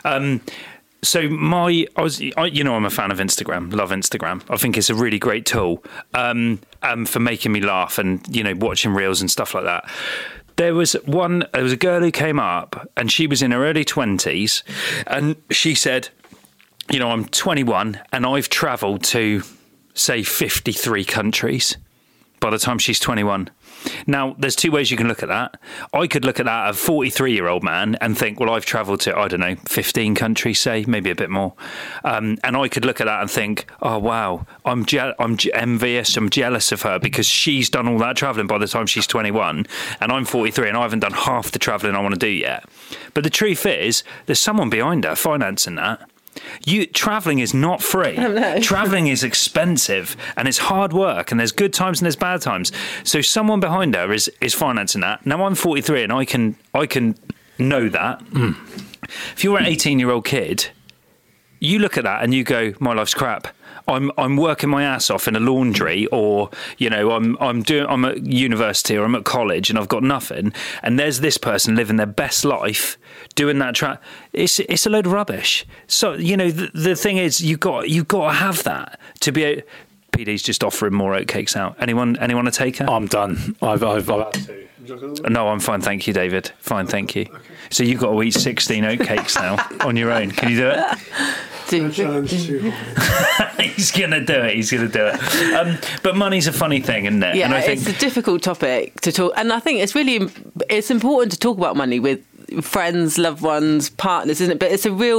So I'm a fan of Instagram. Love Instagram. I think it's a really great tool for making me laugh, and you know, watching reels and stuff like that. There was a girl who came up, and she was in her early 20s, and she said, you know, I'm 21 and I've travelled to, say, 53 countries by the time she's 21. Now, there's two ways you can look at that. I could look at that as a 43-year-old man and think, well, I've travelled to, I don't know, 15 countries, say, maybe a bit more. And I could look at that and think, oh, wow, I'm envious, I'm jealous of her because she's done all that travelling by the time she's 21, and I'm 43 and I haven't done half the travelling I want to do yet. But the truth is, there's someone behind her financing that. Travelling is not free. Travelling is expensive, and it's hard work, and there's good times and there's bad times. So someone behind her is financing that. Now I'm 43 and I can know that. If you're an 18-year-old kid, you look at that and you go, my life's crap. I'm working my ass off in a laundry, or you know, I'm at university or I'm at college and I've got nothing, and there's this person living their best life doing that it's a load of rubbish. So you know, the thing is, you got to have that to be PD's just offering more oatcakes out. Anyone to take her? I'm done. I've had to. No, I'm fine, thank you, David. Fine, thank you. Okay. So you've got to eat 16 oatcakes now on your own. Can you do it? He's going to do it. But money's a funny thing, isn't it? Yeah, and I think it's a difficult topic to talk. And I think it's important to talk about money with friends, loved ones, partners, isn't it? But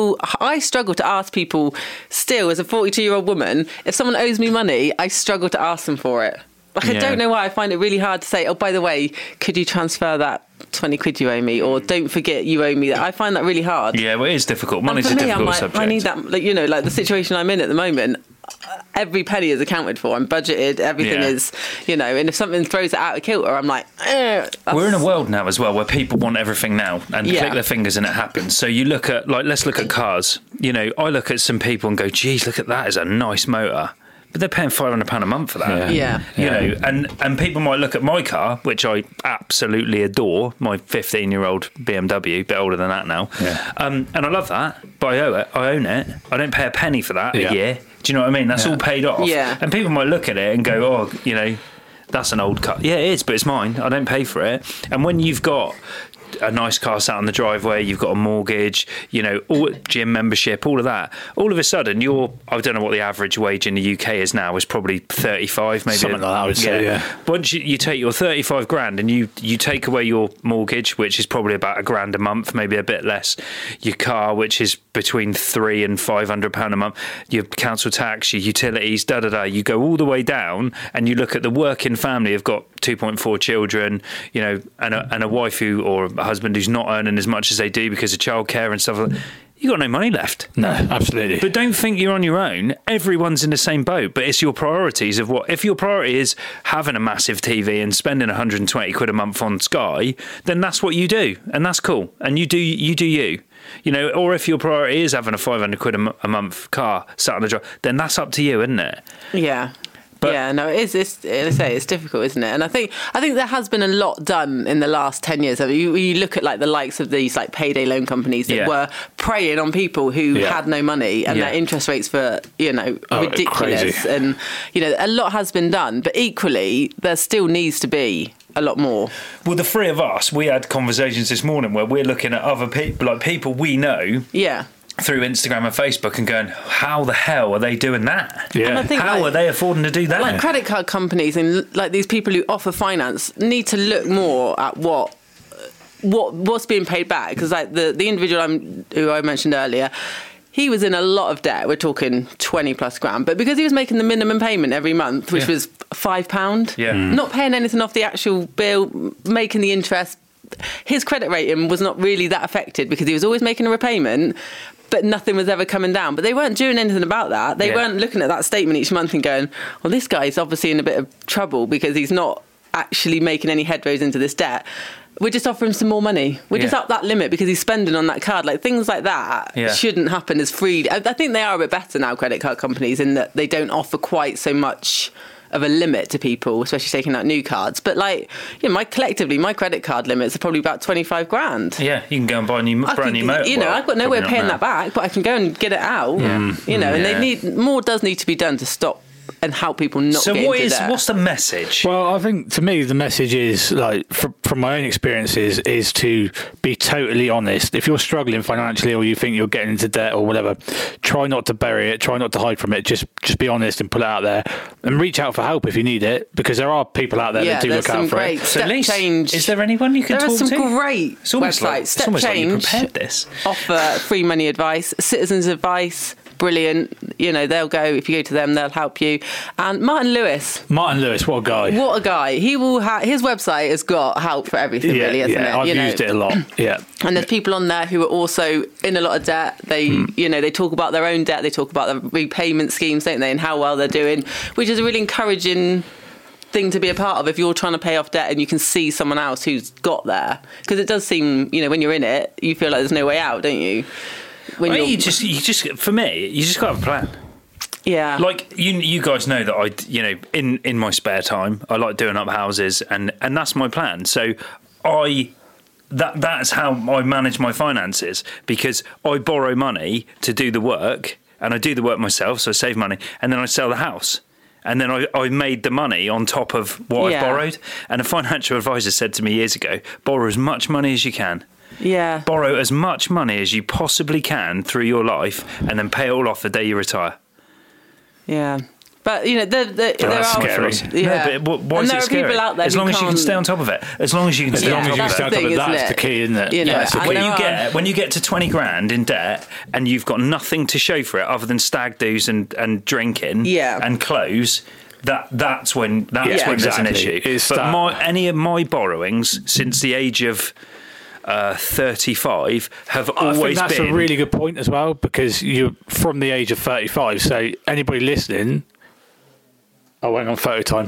I struggle to ask people still, as a 42-year-old woman, if someone owes me money, I struggle to ask them for it. Like, I don't know why. I find it really hard to say, oh, by the way, could you transfer that 20 quid you owe me? Or don't forget you owe me that. I find that really hard. Yeah, well, it is difficult. Money's a difficult subject. I need that, like, you know, like the situation I'm in at the moment, every penny is accounted for. I'm budgeted. Everything is, you know, and if something throws it out of kilter, I'm like, We're in a world now as well where people want everything now and click their fingers and it happens. So you look at, like, let's look at cars. You know, I look at some people and go, geez, look at that. It's a nice motor. But they're paying £500 a month for that. You know, and people might look at my car, which I absolutely adore, my 15-year-old BMW, a bit older than that now. And I love that, but I own it. I don't pay a penny for that a year. Do you know what I mean? That's all paid off. And people might look at it and go, oh, you know, that's an old car. Yeah, it is, but it's mine. I don't pay for it. And when you've got a nice car sat on the driveway, you've got a mortgage, you know, all gym membership, all of that, all of a sudden I don't know what the average wage in the UK is now, is probably 35, maybe something like that, I would say. Once you take your 35 grand and you take away your mortgage, which is probably about £1,000 a month, maybe a bit less, your car, which is between £300 and £500 a month, your council tax, your utilities, you go all the way down, and you look at the working family who've got 2.4 children, you know, and a wife or a husband who's not earning as much as they do because of childcare and stuff like that. You got no money left. No, absolutely. But don't think you're on your own. Everyone's in the same boat, but it's your priorities of what. If your priority is having a massive TV and spending 120 quid a month on Sky, then that's what you do, and that's cool. And you do you. You know, or if your priority is having a 500 quid a month car sat on the drive, then that's up to you, isn't it? Yeah. Yeah, no, it is. It's difficult, isn't it? And I think there has been a lot done in the last 10 years. I mean, you look at like the likes of these like payday loan companies that were preying on people who had no money, and their interest rates were ridiculous. Crazy. And a lot has been done, but equally there still needs to be a lot more. Well, the three of us, we had conversations this morning where we're looking at other people, like people we know. Yeah. Through Instagram and Facebook, and going, how the hell are they doing that? Yeah. And I think, how are they affording to do that? Like credit card companies and like these people who offer finance need to look more at what's being paid back, because like the individual who I mentioned earlier, he was in a lot of debt. We're talking 20 plus grand, but because he was making the minimum payment every month, which was £5, not paying anything off the actual bill, making the interest, his credit rating was not really that affected because he was always making a repayment, but nothing was ever coming down. But they weren't doing anything about that. They weren't looking at that statement each month and going, well, this guy's obviously in a bit of trouble because he's not actually making any headways into this debt. We're just offering some more money. We're just up that limit because he's spending on that card. Like things like that shouldn't happen as free. I think they are a bit better now, credit card companies, in that they don't offer quite so much of a limit to people, especially taking out new cards. But like, my credit card limits are probably about 25 grand. Yeah, you can go and buy a brand new motor. I've got no way of paying that back, but I can go and get it out. And does need to be done to stop and help people not get into debt. What's the message? Well, I think to me the message is, like, from my own experiences, is to be totally honest. If you're struggling financially or you think you're getting into debt or whatever, try not to bury it, try not to hide from it. Just be honest and put it out there, and reach out for help if you need it, because there are people out there that do look out for it. Step Change. Is there anyone you can talk to? There are some great websites. Step Change, like you prepared this. Offer free money advice, citizens advice. Brilliant. They'll go, if you go to them, they'll help you. And Martin Lewis, what a guy. He will his website has got help for everything, really, hasn't it? I've used it a lot. And there's people on there who are also in a lot of debt. They they talk about their own debt, they talk about the repayment schemes, don't they, and how well they're doing, which is a really encouraging thing to be a part of if you're trying to pay off debt and you can see someone else who's got there. Because it does seem, when you're in it, you feel like there's no way out, don't you? You just for me, you just got to have a plan. Yeah. Like you guys know that in my spare time I like doing up houses, and that's my plan. So that's how I manage my finances, because I borrow money to do the work, and I do the work myself, so I save money, and then I sell the house. And then I made the money on top of what I borrowed. And a financial advisor said to me years ago, borrow as much money as you can. Yeah. Borrow as much money as you possibly can through your life, and then pay it all off the day you retire. Yeah. But, there are... scary. Yeah. No, but why is it scary? People out there as long as you can stay on top of it. As long as you can stay on top of it. That's the key, isn't it? When you get to 20 grand in debt and you've got nothing to show for it other than stag do's and drinking and clothes... That's when there's an issue. Any of my borrowings since the age of 35 have always been... That's a really good point as well, because you're from the age of 35. So anybody listening, I went on photo time.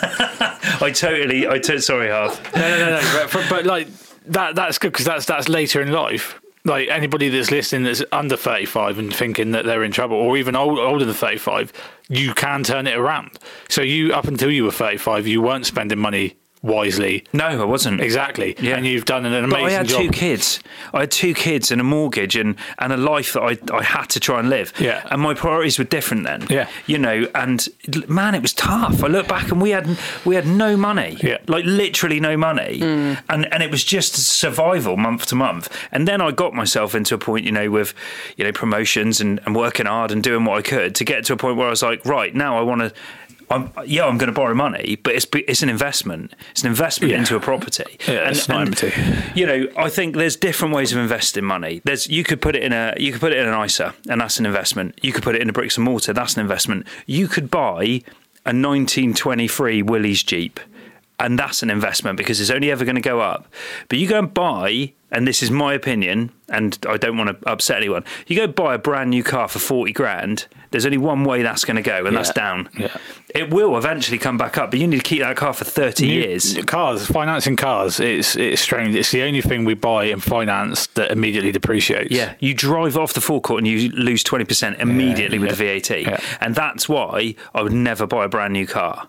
Sorry, Harv. No. But like that's good, because that's later in life. Like anybody that's listening that's under 35 and thinking that they're in trouble, or even older than 35, you can turn it around. So up until you were 35, you weren't spending money wisely. No, I wasn't. Exactly. Yeah. And you've done an amazing job. But I had 2 kids. I had 2 kids and a mortgage and a life that I had to try and live. Yeah. And my priorities were different then. Yeah. And man, it was tough. I look back and we had no money. Yeah. Like literally no money. And it was just survival month to month. And then I got myself into a point, with, promotions and working hard and doing what I could to get to a point where I was like, right, now I want to... I'm going to borrow money, but it's an investment. It's an investment into a property. Yeah, it's not empty. I think there's different ways of investing money. You could put it in an ISA, and that's an investment. You could put it in a bricks and mortar. That's an investment. You could buy a 1923 Willys Jeep and that's an investment because it's only ever going to go up. But you go and buy, and this is my opinion, and I don't want to upset anyone, you go buy a brand new car for 40 grand, there's only one way that's going to go, and that's down. Yeah. It will eventually come back up, but you need to keep that car for 30 years. Financing cars, it's strange. It's the only thing we buy and finance that immediately depreciates. Yeah, you drive off the forecourt and you lose 20% immediately with the VAT. Yeah. And that's why I would never buy a brand new car.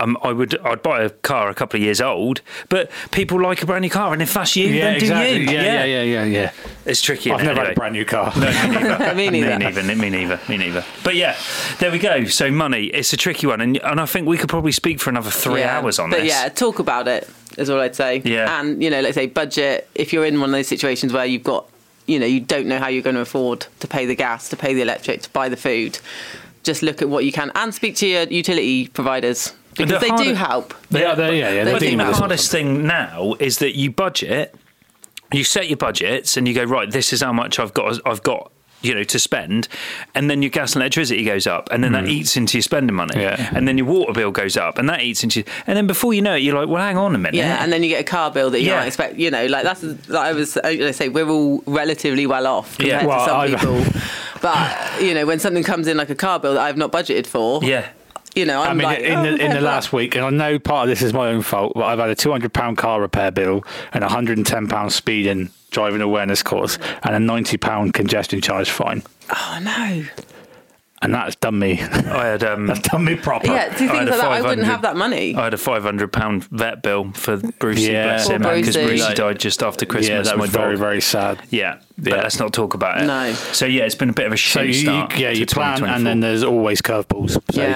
I'd buy a car a couple of years old, but people like a brand new car, and if that's you, then exactly. do you. Yeah. It's tricky. I've never had a brand new car. No, me neither. Me neither. But yeah, there we go. So money, it's a tricky one, and I think we could probably speak for another 3 hours on this. But yeah, talk about it is all I'd say. Yeah. And let's say budget. If you're in one of those situations where you've got, you don't know how you're going to afford to pay the gas, to pay the electric, to buy the food, just look at what you can and speak to your utility providers. Because they do help. They are. I think the hardest thing now is that you budget, you set your budgets, and you go, right, this is how much I've got, to spend, and then your gas and electricity goes up, and then that eats into your spending money, and then your water bill goes up, and that eats into, and then before you know it, you're like, well, hang on a minute, and then you get a car bill that you don't expect, that's like I was going to say, we're all relatively well off compared to some people, but when something comes in like a car bill that I've not budgeted for, in the last week, and I know part of this is my own fault, but I've had a £200 car repair bill and a £110 speeding driving awareness course and a £90 congestion charge fine. Oh no. And that's done me. That's done me proper. Yeah, do things like that. I wouldn't have that money. I had a £500 vet bill for Brucey, bless him, because Brucey died just after Christmas. Yeah, that was very, very sad. Yeah. But let's not talk about it. No. So it's been a bit of a shit start. You plan, and then there's always curveballs.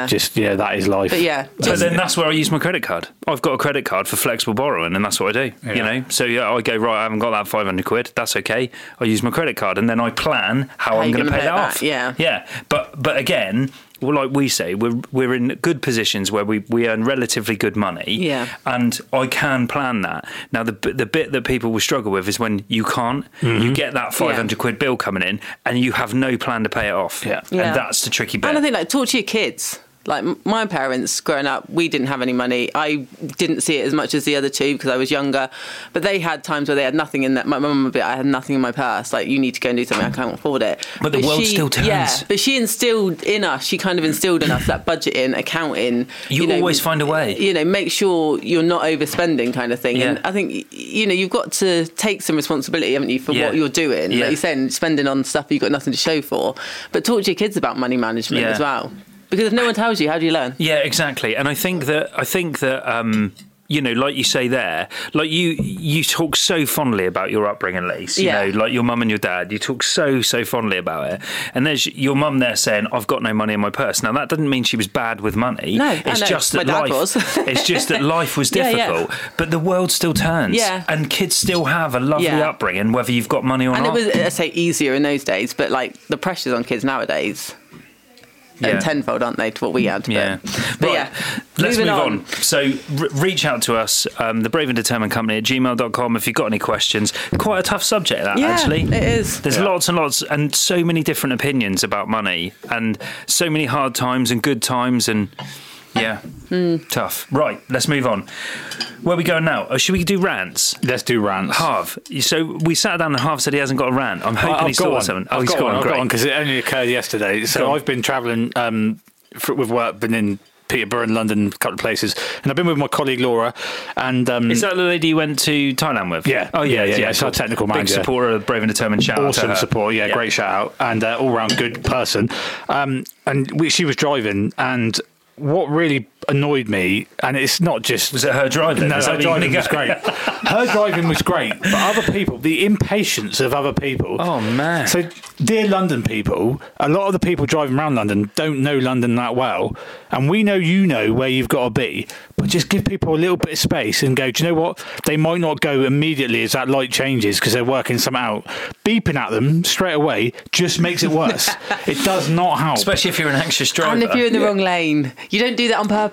So that is life. But then that's where I use my credit card. I've got a credit card for flexible borrowing, and that's what I do. Yeah. So I go, right, I haven't got that £500. That's okay. I use my credit card, and then I plan how I'm going to pay that off. Yeah. But again, well, like we say, we're in good positions where we earn relatively good money, and I can plan that. Now, the bit that people will struggle with is when you can't. You get that £500 bill coming in, and you have no plan to pay it off. And that's the tricky bit. And I think, talk to your kids. Like my parents growing up, we didn't have any money. I didn't see it as much as the other two because I was younger. But they had times where they had nothing in that. My mum would be, I had nothing in my purse. Like, you need to go and do something. I can't afford it. But the world still turns. Yeah, but she instilled in us. She kind of instilled in us that budgeting, accounting. You always find a way. Make sure you're not overspending, kind of thing. Yeah. And I think you've got to take some responsibility, haven't you, for what you're doing? Like you're saying, spending on stuff you've got nothing to show for. But talk to your kids about money management as well. Because if no one tells you, how do you learn? Yeah, exactly. And I think that like you say there, like you talk so fondly about your upbringing, Lise. You know, like your mum and your dad. You talk so fondly about it. And there's your mum there saying, "I've got no money in my purse." Now that doesn't mean she was bad with money. No, it's just that it's just that life was difficult. But the world still turns. Yeah. And kids still have a lovely upbringing, whether you've got money or not. And it was, I say, easier in those days, but like the pressures on kids nowadays. Tenfold, aren't they, to what we had? But let's move on. So reach out to us, the Brave and Determined Company at gmail.com if you've got any questions. Quite a tough subject, that, actually. It is. There's lots and lots and so many different opinions about money and so many hard times and good times and... tough. Right, let's move on. Where are we going now? Should we do rants? Let's do rants. Harv. So we sat down and Harv said he hasn't got a rant. I'm hoping he's got something. I've got one because it only occurred yesterday. So I've been travelling with work, been in Peterborough and London, a couple of places, and I've been with my colleague Laura. And is that the lady you went to Thailand with? Yeah. Oh yeah. It's our technical manager. Big supporter of Brave and Determined. Shout out to her. Awesome support. Yeah, great shout out, and all round good person. She was driving, and what really annoyed me, and it's not just... Was it her driving? No, her driving was great. Her driving was great, but other people, the impatience of other people... Oh, man. So, dear London people, a lot of the people driving around London don't know London that well, and we know you know where you've got to be, but just give people a little bit of space and go, do you know what? They might not go immediately as that light changes because they're working something out. Beeping at them straight away just makes it worse. It does not help. Especially if you're an anxious driver. And if you're in the wrong lane. You don't do that on purpose.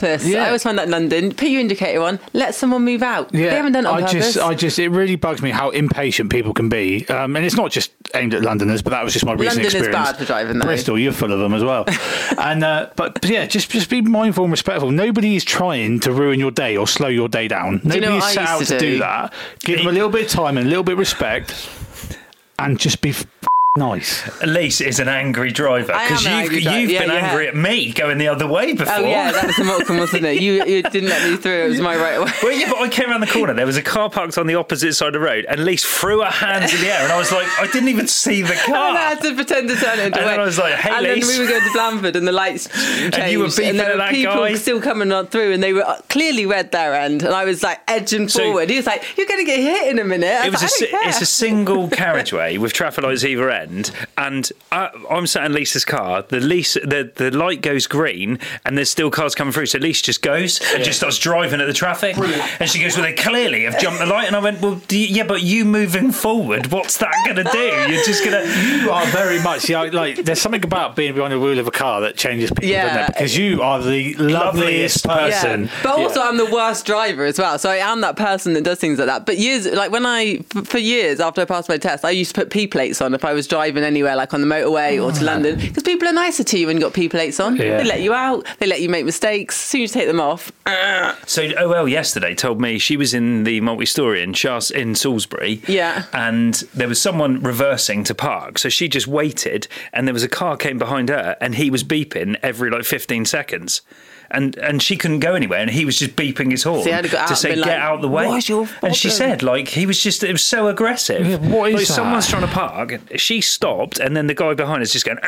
purpose. I always find that in London, put your indicator on, let someone move out. They haven't done it on purpose. It really bugs me how impatient people can be. And it's not just aimed at Londoners, but that was just my recent experience. London is bad for driving, though. Bristol, you're full of them as well. And but yeah, just be mindful and respectful. Nobody is trying to ruin your day or slow your day down. Nobody is set out to do that. Give them a little bit of time and a little bit of respect, and just be nice. Elise is an angry driver because you've been angry at me going the other way before. Oh yeah, that was the Morecambe, wasn't it? You didn't let me through. It was my right way. Well, yeah, but I came around the corner. There was a car parked on the opposite side of the road, and Elise threw her hands in the air, and I was like, I didn't even see the car. And I had to pretend to turn it into and then I was like, hey, and Elise. then we were going to Blandford, and the lights changed, and you were beeping and there at were that people guy still coming on through, and they were clearly red their end, and I was like edging forward. He was like, "You're going to get hit in a minute." It's a single carriageway with traffic lights either end, and I'm sat in Lisa's car. The light goes green, and there's still cars coming through. So Lisa just goes and just starts driving at the traffic. Brilliant. And she goes, "Well, they clearly have jumped the light." And I went, "Well, but you moving forward, what's that going to do? You're just going to." You are very much like. There's something about being behind the wheel of a car that changes people, doesn't it? Because you are the loveliest person. Yeah. But also, I'm the worst driver as well. So I am that person that does things like that. But for years after I passed my test, I used to put P plates on if I was driving anywhere, like on the motorway or to London, because people are nicer to you when you've got P plates on. They let you out, they let you make mistakes. As soon as you take them off. So OL yesterday told me she was in the multi-story in Salisbury. Yeah. And there was someone reversing to park. So she just waited, and there was a car came behind her, and he was beeping every 15 seconds. And she couldn't go anywhere, and he was just beeping his horn to say, get out the way. What's your problem? And she said, it was so aggressive. Yeah, what is that? Someone's trying to park, she stopped, and then the guy behind us just going,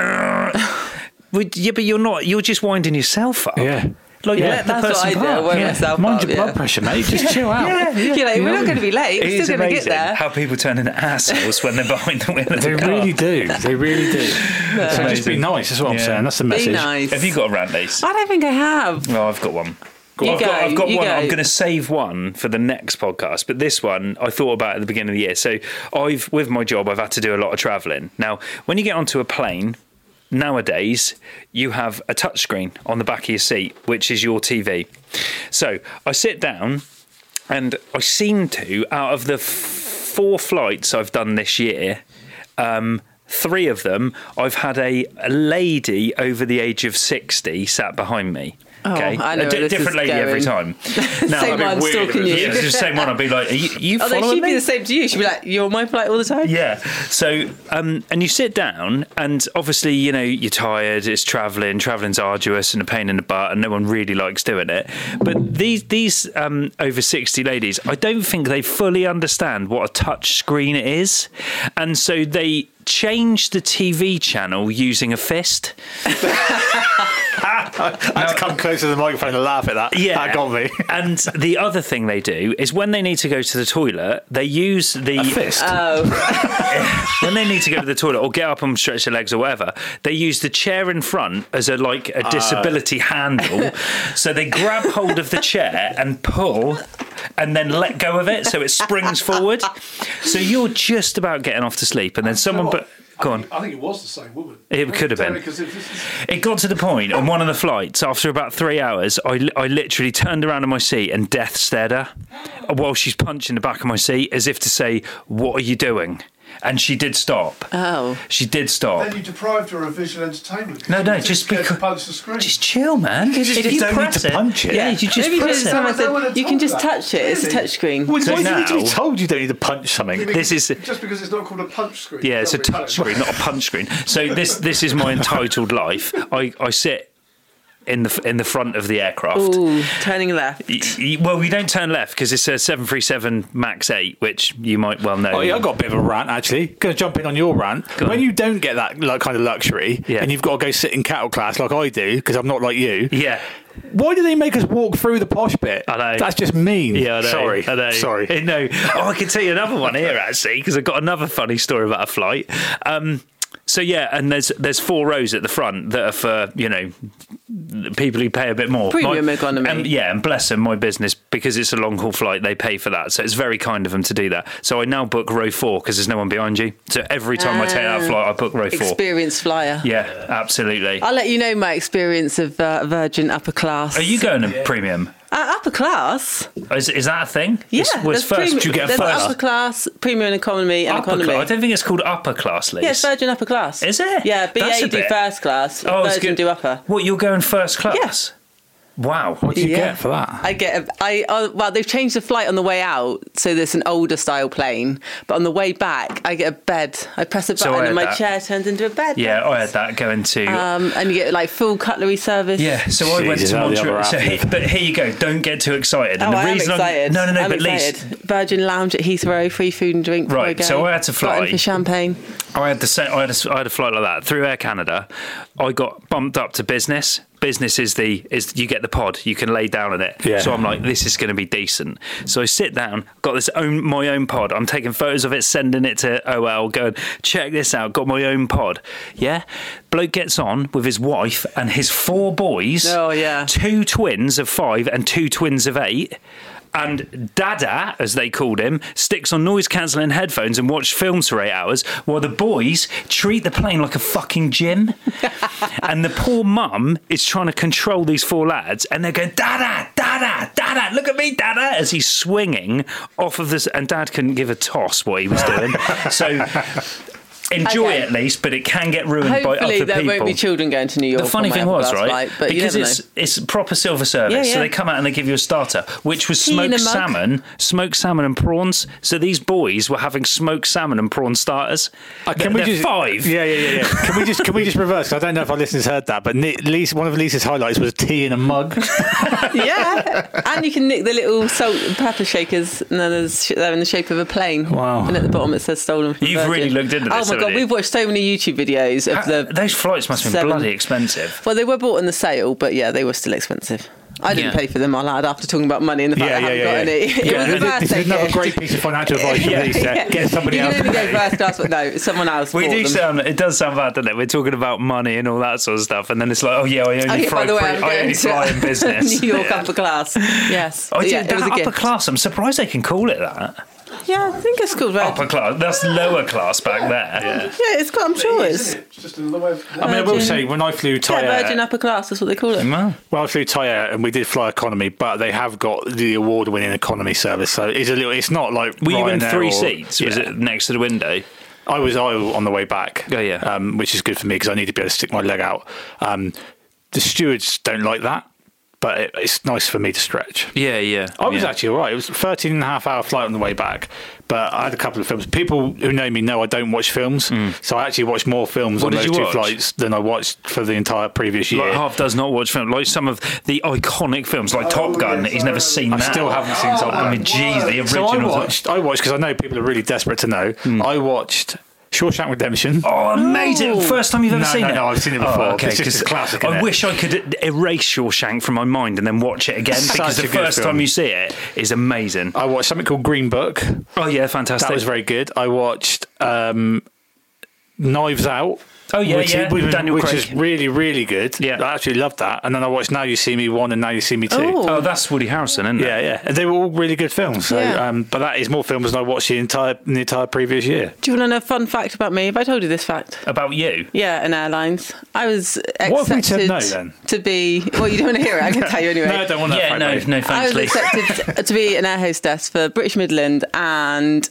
yeah, but you're just winding yourself up. Yeah. Let the person park. Mind your blood pressure, mate. Just chill out. We're not going to be late. We're still going to get there. How people turn into assholes when they're behind the wheel of the car. They really do. So just be nice. That's what I'm saying. That's the message. Be nice. Have you got a rant, Lise? I don't think I have. No, I've got one. I've got one. I'm going to save one for the next podcast, but this one I thought about at the beginning of the year. So with my job, I've had to do a lot of travelling. Now, when you get onto a plane, nowadays you have a touchscreen on the back of your seat, which is your TV. So I sit down, and I seem to, out of the 4 flights I've done this year, 3 of them I've had a lady over the age of 60 sat behind me. Okay, I know a different lady every time. Now, same one stalking you. Yeah, it's just the same one. I'd be like, "Are you following she'd me?" be the same to you. She'd be like, "You're on my flight all the time." Yeah. So, and you sit down, and obviously, you're tired. It's traveling's arduous and a pain in the butt, and no one really likes doing it. But these over 60 ladies, I don't think they fully understand what a touch screen is, and so they change the TV channel using a fist. I had to come close to the microphone and laugh at that. Yeah. That got me. And the other thing they do is when they need to go to the toilet, they use a fist. When they need to go to the toilet or get up and stretch their legs or whatever, they use the chair in front as a disability handle. So they grab hold of the chair and pull, and then let go of it so it springs forward. So you're just about getting off to sleep, and then someone... Go on. I think it was the same woman. It could have been. It got to the point on one of the flights, after about 3 hours, I literally turned around in my seat and death stared her while she's punching the back of my seat as if to say, "What are you doing?" And she did stop. Oh. She did stop. Then you deprived her of visual entertainment. No, just because... punch the screen. Just chill, man. If you don't need to punch it. Yeah, you just press it. You can just touch it. It's a touch screen. Why did you be told you don't need to punch something? This is... Just because it's not called a punch screen. Yeah, it's a touch screen, not a punch screen. So this is my entitled life. I sit in the front of the aircraft. Ooh, turning left. Well, we don't turn left because it's a 737 MAX 8, which you might well know. Oh, yeah, I've got a bit of a rant, actually. Going to jump in on your rant. When you don't get that kind of luxury, and you've got to go sit in cattle class like I do, because I'm not like you. Yeah. Why do they make us walk through the posh bit? I know. That's just mean. Yeah, I know. Sorry. I know. Sorry. No. Oh, I can tell you another one here, actually, because I've got another funny story about a flight. So yeah, and there's 4 rows at the front that are for, you know, people who pay a bit more. Premium economy. And bless them, my business, because it's a long haul flight, they pay for that. So it's very kind of them to do that. So I now book row 4 because there's no one behind you. So every time I take that flight, I book row 4. Experienced flyer. Yeah, absolutely. I'll let you know my experience of Virgin upper class. Are you going to premium? Upper class? Is that a thing? Yeah. Was first? Do you get there's first? Upper class, premium economy, and economy. I don't think it's called upper class, Liz. Yeah, it's Virgin upper class. Is it? Yeah, BA do first class. Virgin do upper. What, you're going first class? Yes. Wow. What do you get for that? I get well, they've changed the flight on the way out, so there's an older style plane. But on the way back, I get a bed. I press a button and my chair turns into a bed. Yeah, I had that going to... and you get like full cutlery service. Yeah, so I went to Montreal. But here you go, don't get too excited. And I'm excited. No, I'm but excited. Virgin Lounge at Heathrow, free food and drink. Right, so I had to fly. For champagne. I had a flight like that through Air Canada. I got bumped up to business. Business is you get the pod, you can lay down in it. Yeah. So I'm like, this is going to be decent. So I sit down, got my own pod. I'm taking photos of it, sending it to OL, going, check this out, got my own pod. Yeah. Bloke gets on with his wife and his 4 boys. Oh, yeah. 2 twins of 5 and 2 twins of 8. And Dada, as they called him, sticks on noise-cancelling headphones and watched films for 8 hours while the boys treat the plane like a fucking gym. And the poor mum is trying to control these 4 lads, and they're going, Dada, Dada, Dada, look at me, Dada, as he's swinging off of this. And Dad couldn't give a toss what he was doing. So... enjoy it at least, but it can get ruined by other people. Hopefully there won't be children going to New York. The funny thing was, right, but because it's proper silver service, so they come out and they give you a starter, which was smoked salmon and prawns. So these boys were having smoked salmon and prawn starters. Can we just 5? Yeah. Can we just reverse? I don't know if our listeners heard that, but one of Lisa's highlights was tea in a mug. Yeah, and you can nick the little salt and pepper shakers, and then they're in the shape of a plane. Wow! And at the bottom it says stolen from You've Virgin. really looked into this. Oh my god, we've watched so many YouTube videos of those flights must have been bloody expensive. Well, they were bought in the sale, but yeah, they were still expensive. I didn't pay for them, my lad, after talking about money and the fact I haven't got any. It was a birthday This is another great piece of financial advice from Lisa. Get somebody else. You can only go first class, but no, someone else. It does sound bad, doesn't it? We're talking about money and all that sort of stuff, and then it's like, oh yeah, I only fly in business. New York upper class. Yes. It was upper class. I'm surprised they can call it that. Yeah, I think it's called upper class. That's lower class back there. Yeah, it's called. I'm sure it's just another way of... I mean, I will say, when I flew Thai Air... Virgin upper class, that's what they call it. Well, I flew Thai Air and we did fly economy, but they have got the award-winning economy service, so it's not like Were you in Ryanair 3 seats? Was it next to the window? I was on the way back. Oh, yeah. Which is good for me because I need to be able to stick my leg out. The stewards don't like that, but it's nice for me to stretch. Yeah. I was actually all right. It was a 13.5-hour flight on the way back, but I had a couple of films. People who know me know I don't watch films, so I actually watched more films on those 2 flights than I watched for the entire previous year. Like Half does not watch films. Like some of the iconic films, like Top Gun, he's never seen that. I still haven't seen Top Gun. I mean, geez, the original. So I watched because I know people are really desperate to know. I watched Shawshank Redemption. Oh, amazing. First time you've ever seen it? No, I've seen it before. Okay, it's just a classic. I wish I could erase Shawshank from my mind and then watch it again, because the first time you see it is amazing. I watched something called Green Book. Oh, yeah, fantastic. That was very good. I watched Knives Out. Oh, yeah, which is really, really good. Yeah. I actually loved that. And then I watched Now You See Me 1 and Now You See Me 2. Oh, that's Woody Harrelson, isn't it? Yeah. And they were all really good films. So, but that is more films than I watched the entire previous year. Do you want to know a fun fact about me? Have I told you this fact? About you? Yeah, in airlines. I was accepted what if we said no, then? To be... Well, you don't want to hear it. I can tell you anyway. No, I don't want that. No, thanks, I was accepted to be an air hostess for British Midland and...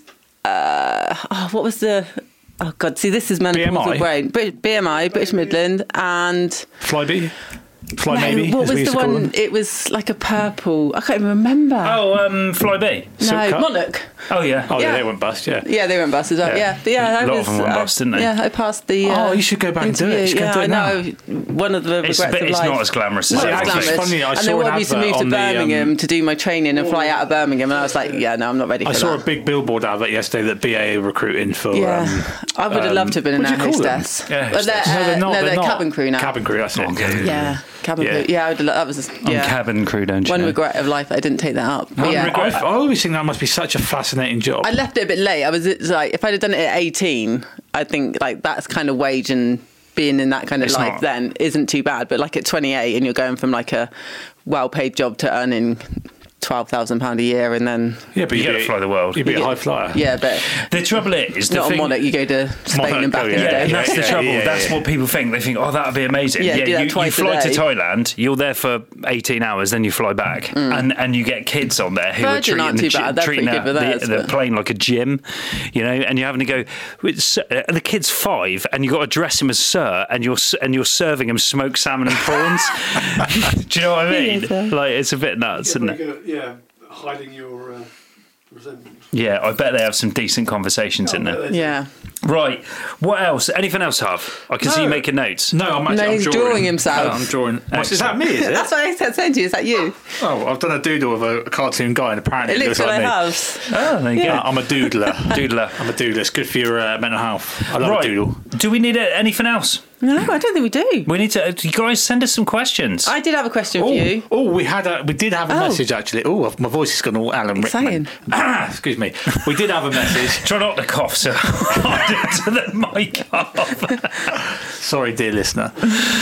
what was the... Oh, God, see, this is menopausal brain. BMI, British Midland, and... Flybe? Maybe. What was the one? It was like a purple... I can't even remember. Oh, Flybe. No, Monarch. Oh, yeah. Oh, yeah, they went bust, yeah. Yeah, they went bust as well, yeah. But yeah, a lot of them went bust, didn't they? Yeah, I passed the you should go back and do it. You should do it now. I know. One of the regrets of life. It's not as glamorous as it is. Funny, and they wanted me to move to Birmingham to do my training and fly out of Birmingham, and I was like, yeah, no, I'm not ready for that. I saw a big billboard advert yesterday that BA are recruiting for... Yeah, I would have loved to have been an air hostess. No, they're cabin crew now. Cabin crew, that's it. Yeah. Cabin crew. Yeah, I would have, that was... Yeah. Cabin crew, don't you? One regret of life that I didn't take that up. I always think that must be such a fascinating job. I left it a bit late. I was like, if I'd have done it at 18, I think like that's kind of wage and being in that kind of life then isn't too bad. But like at 28 and you're going from like a well-paid job to earning £12,000 a year, and then but you get to fly the world. You'd be a high flyer. Yeah, but the trouble is, not on Monarch. You go to Spain and back in the day. And that's the trouble. That's what people think. They think, oh, that would be amazing. Yeah, you fly to Thailand. You're there for 18 hours, then you fly back, and you get kids on there who Virgin are treating the plane like a gym, and you're having to go. The kid's 5, and you got to dress him as Sir, and you're serving him smoked salmon and prawns. Do you know what I mean? Like, it's a bit nuts, isn't it? Yeah, hiding your resentment. Yeah, I bet they have some decent conversations in there. Yeah. Right. What else? Anything else, Huv? I can see you making notes. No, I'm drawing himself. I'm drawing. Is that me? Is it? That's what I said saying to you. Is that you? Oh, I've done a doodle of a cartoon guy, and apparently it looks like me. Oh, there you go. I'm a doodler. I'm a doodler. It's good for your mental health. I love a doodle. Do we need anything else? No, I don't think we do. We need to. You guys send us some questions. I did have a question for you. Oh, we did have a message actually. Oh, my voice has gone all Alan Rickman. Excuse me. We did have a message. Try not to cough so hard into the mic. Sorry, dear listener.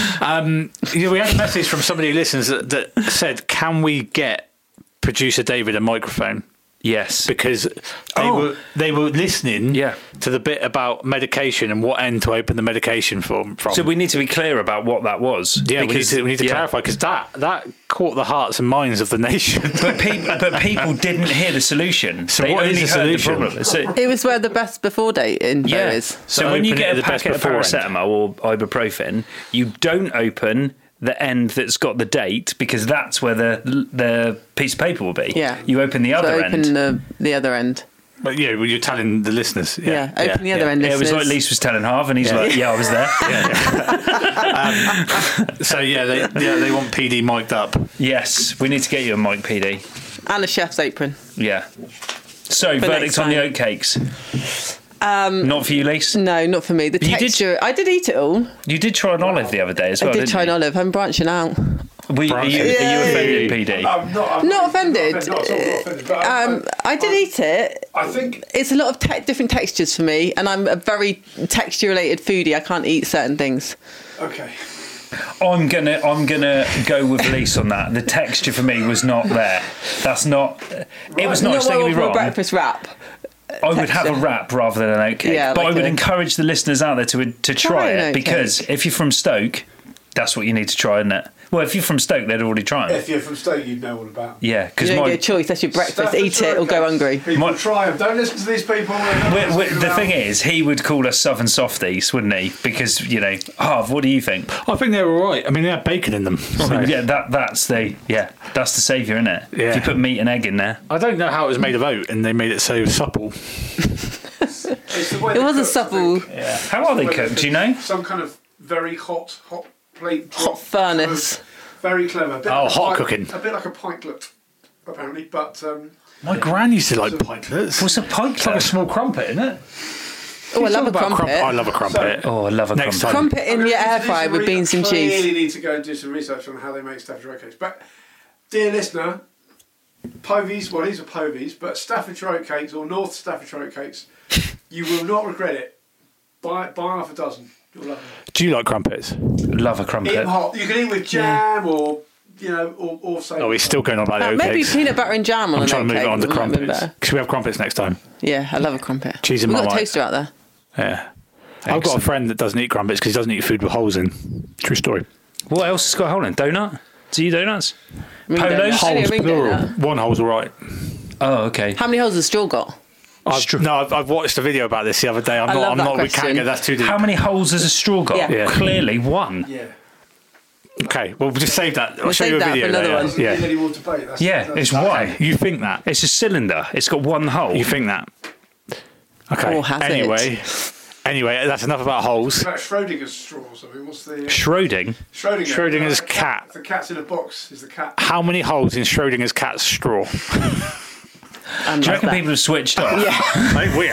We had a message from somebody who listens that said, "Can we get producer David a microphone?" Yes, because they were listening to the bit about medication and what end to open the medication from. So we need to be clear about what that was. Yeah, we need to clarify, because that caught the hearts and minds of the nation. But people didn't hear the solution. So they what only is the solution? Heard the problem. It was where the best before date info is. So when you get a packet of paracetamol or ibuprofen, you don't open the end that's got the date, because that's where the piece of paper will be. Yeah. You open the other end. Open the other end. But you're telling the listeners. Open the other end, listeners. It was like Lise was telling Harv, and he's like, I was there. They want PD mic'd up. Yes, we need to get you a mic, PD. And a chef's apron. Yeah. So, verdict on the oatcakes. Not for you, Lise? No, not for me. The texture, I did eat it all. You did try an olive the other day as well, I did try an olive. I'm branching out. Are you offended, PD? I'm not offended. I did eat it. I think it's a lot of different textures for me, and I'm a very texture-related foodie. I can't eat certain things. Okay. I'm gonna go with Lise on that. The texture for me was not there. That's not. It was nice. Don't get me wrong. Breakfast wrap. I would have a wrap rather than an oatcake, but I would encourage the listeners out there to try it, because if you're from Stoke, that's what you need to try, isn't it? Well, if you're from Stoke, they'd already try them. If you're from Stoke, you'd know all about them. Yeah, because you don't get a choice. That's your breakfast. Eat it or go hungry. People try them. Don't listen to these people. The thing is, he would call us Southern softies, wouldn't he? Because, Harv, what do you think? I think they're all right. I mean, they have bacon in them. So. Yeah, that's the saviour, isn't it? Yeah. If you put meat and egg in there. I don't know how it was made of oat, and they made it so supple. It wasn't supple. Yeah. How are they cooked? Do you know? Some kind of very hot plate. Hot furnace. Very clever. Hot cooking. A bit like a pintlet, apparently. But my gran used to like pintlets. What's a pintlet? It's like a small crumpet, isn't it? Oh, I love a crumpet. I love a crumpet. I love a crumpet. Crumpet in your air fryer with beans and cheese. You really need to go and do some research on how they make Staffordshire oatcakes. But, dear listener, Povies, well, these are Povies, but Staffordshire oatcakes or North Staffordshire oatcakes, you will not regret it. Buy half a dozen. You'll love them. Do you like crumpets? Love a crumpet. Eat them hot. You can eat with jam or say. Oh, he's still going on about the oatcakes. Maybe peanut butter and jam on I'm trying to move it on to crumpets. crumpets. Because we have crumpets next time. Yeah, I love a crumpet. Cheese and We've got Marmite. a toaster out there. Yeah. I've got a friend that doesn't eat crumpets because he doesn't eat food with holes in. True story. What else has got a hole in? Donut? Do you donuts? Polos? Holes, plural. One hole's all right. Oh, okay. How many holes has straw got? I've watched a video about this the other day. We can't get that too deep. How many holes has a straw got? Yeah. Clearly one. Yeah. Okay, well, we'll just save that. I'll show save you a that video for another later. one. Yeah. Any more debate. It's one. You think that? It's a cylinder. It's got one hole. You think that? Okay. Or has Anyway, that's enough about holes. About Schrodinger's straws. I mean, what's the Schrodinger's cat. If the cat's in a box, is the cat? How many holes in Schrodinger's cat's straw? Do you reckon people have switched off? Yeah. We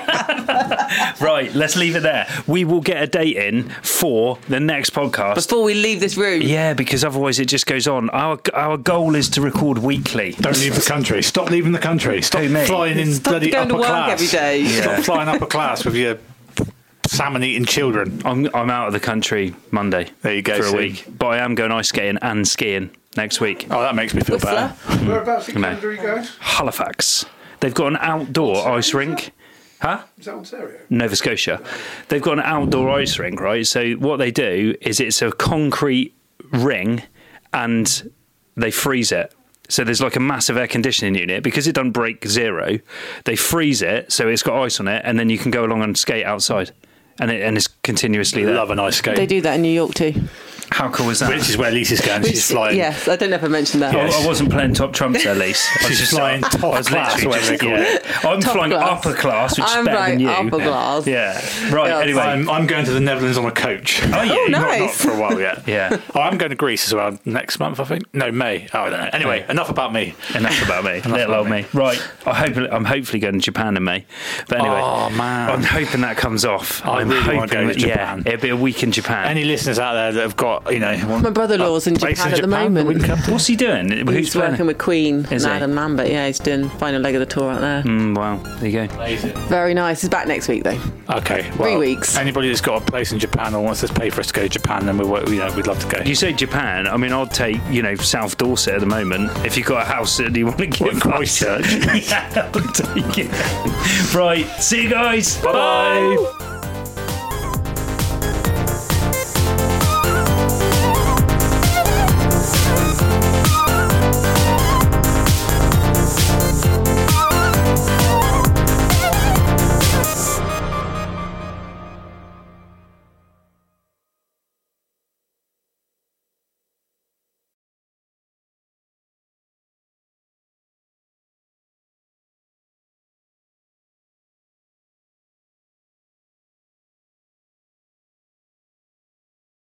have. Right, let's leave it there. We will get a date in for the next podcast. Before we leave this room. Yeah, because otherwise it just goes on. Our goal is to record weekly. Don't leave the country. Stop leaving the country. Stop flying in Stop bloody going upper to work class. every day. Stop flying upper class with your salmon-eating children. I'm out of the country Monday. There you go, for a week. But I am going ice skating and skiing next week. Oh, that makes me feel better. Whereabouts in Canada are you going? Halifax. They've got an outdoor ice rink. Huh? Is that Ontario? Nova Scotia. They've got an outdoor ice rink, right? So what they do is it's a concrete ring and they freeze it. So there's like a massive air conditioning unit. Because it doesn't break zero, they freeze it so it's got ice on it and then you can go along and skate outside. And it's continuously there. Love an ice skate. They do that in New York too. How cool is that? Which is where Lisa's going. She's flying. Yes, I don't know if I mentioned that. I wasn't playing top trumps there, Lise. She's flying top class, whatever they call it. I'm Top flying class. upper class, which I'm is better than you. upper class. Yeah. Right, Yeah, anyway. I'm going to the Netherlands on a coach. Oh, yeah. Oh, Not nice. for a while yet. Yeah. Oh, I'm going to Greece as well next month, I think. No, May. Oh, I don't know. Anyway, enough about me. Enough about me. Little about old me. Right. I'm hopefully going to Japan in May. But anyway, Oh, man. I'm hoping that comes off. I really hoping wanna go to Japan. Yeah, it'll be a week in Japan. Any listeners out there that have got, My brother-in-law's in place Japan at the moment. that we can come to? What's he doing? He's Who's playing? working with Queen Is and he? Adam Lambert. Yeah, he's doing final leg of the tour out there. Wow, there you go. Very nice. He's back next week though. Okay. 3 weeks. Anybody that's got a place in Japan or wants us to pay for us to go to Japan, then we'd love to go. You say Japan, I mean, I'll take, South Dorset at the moment. If you've got a house that you want to give us. Christchurch? Yeah, I'll take it. Right, see you guys. Bye-bye.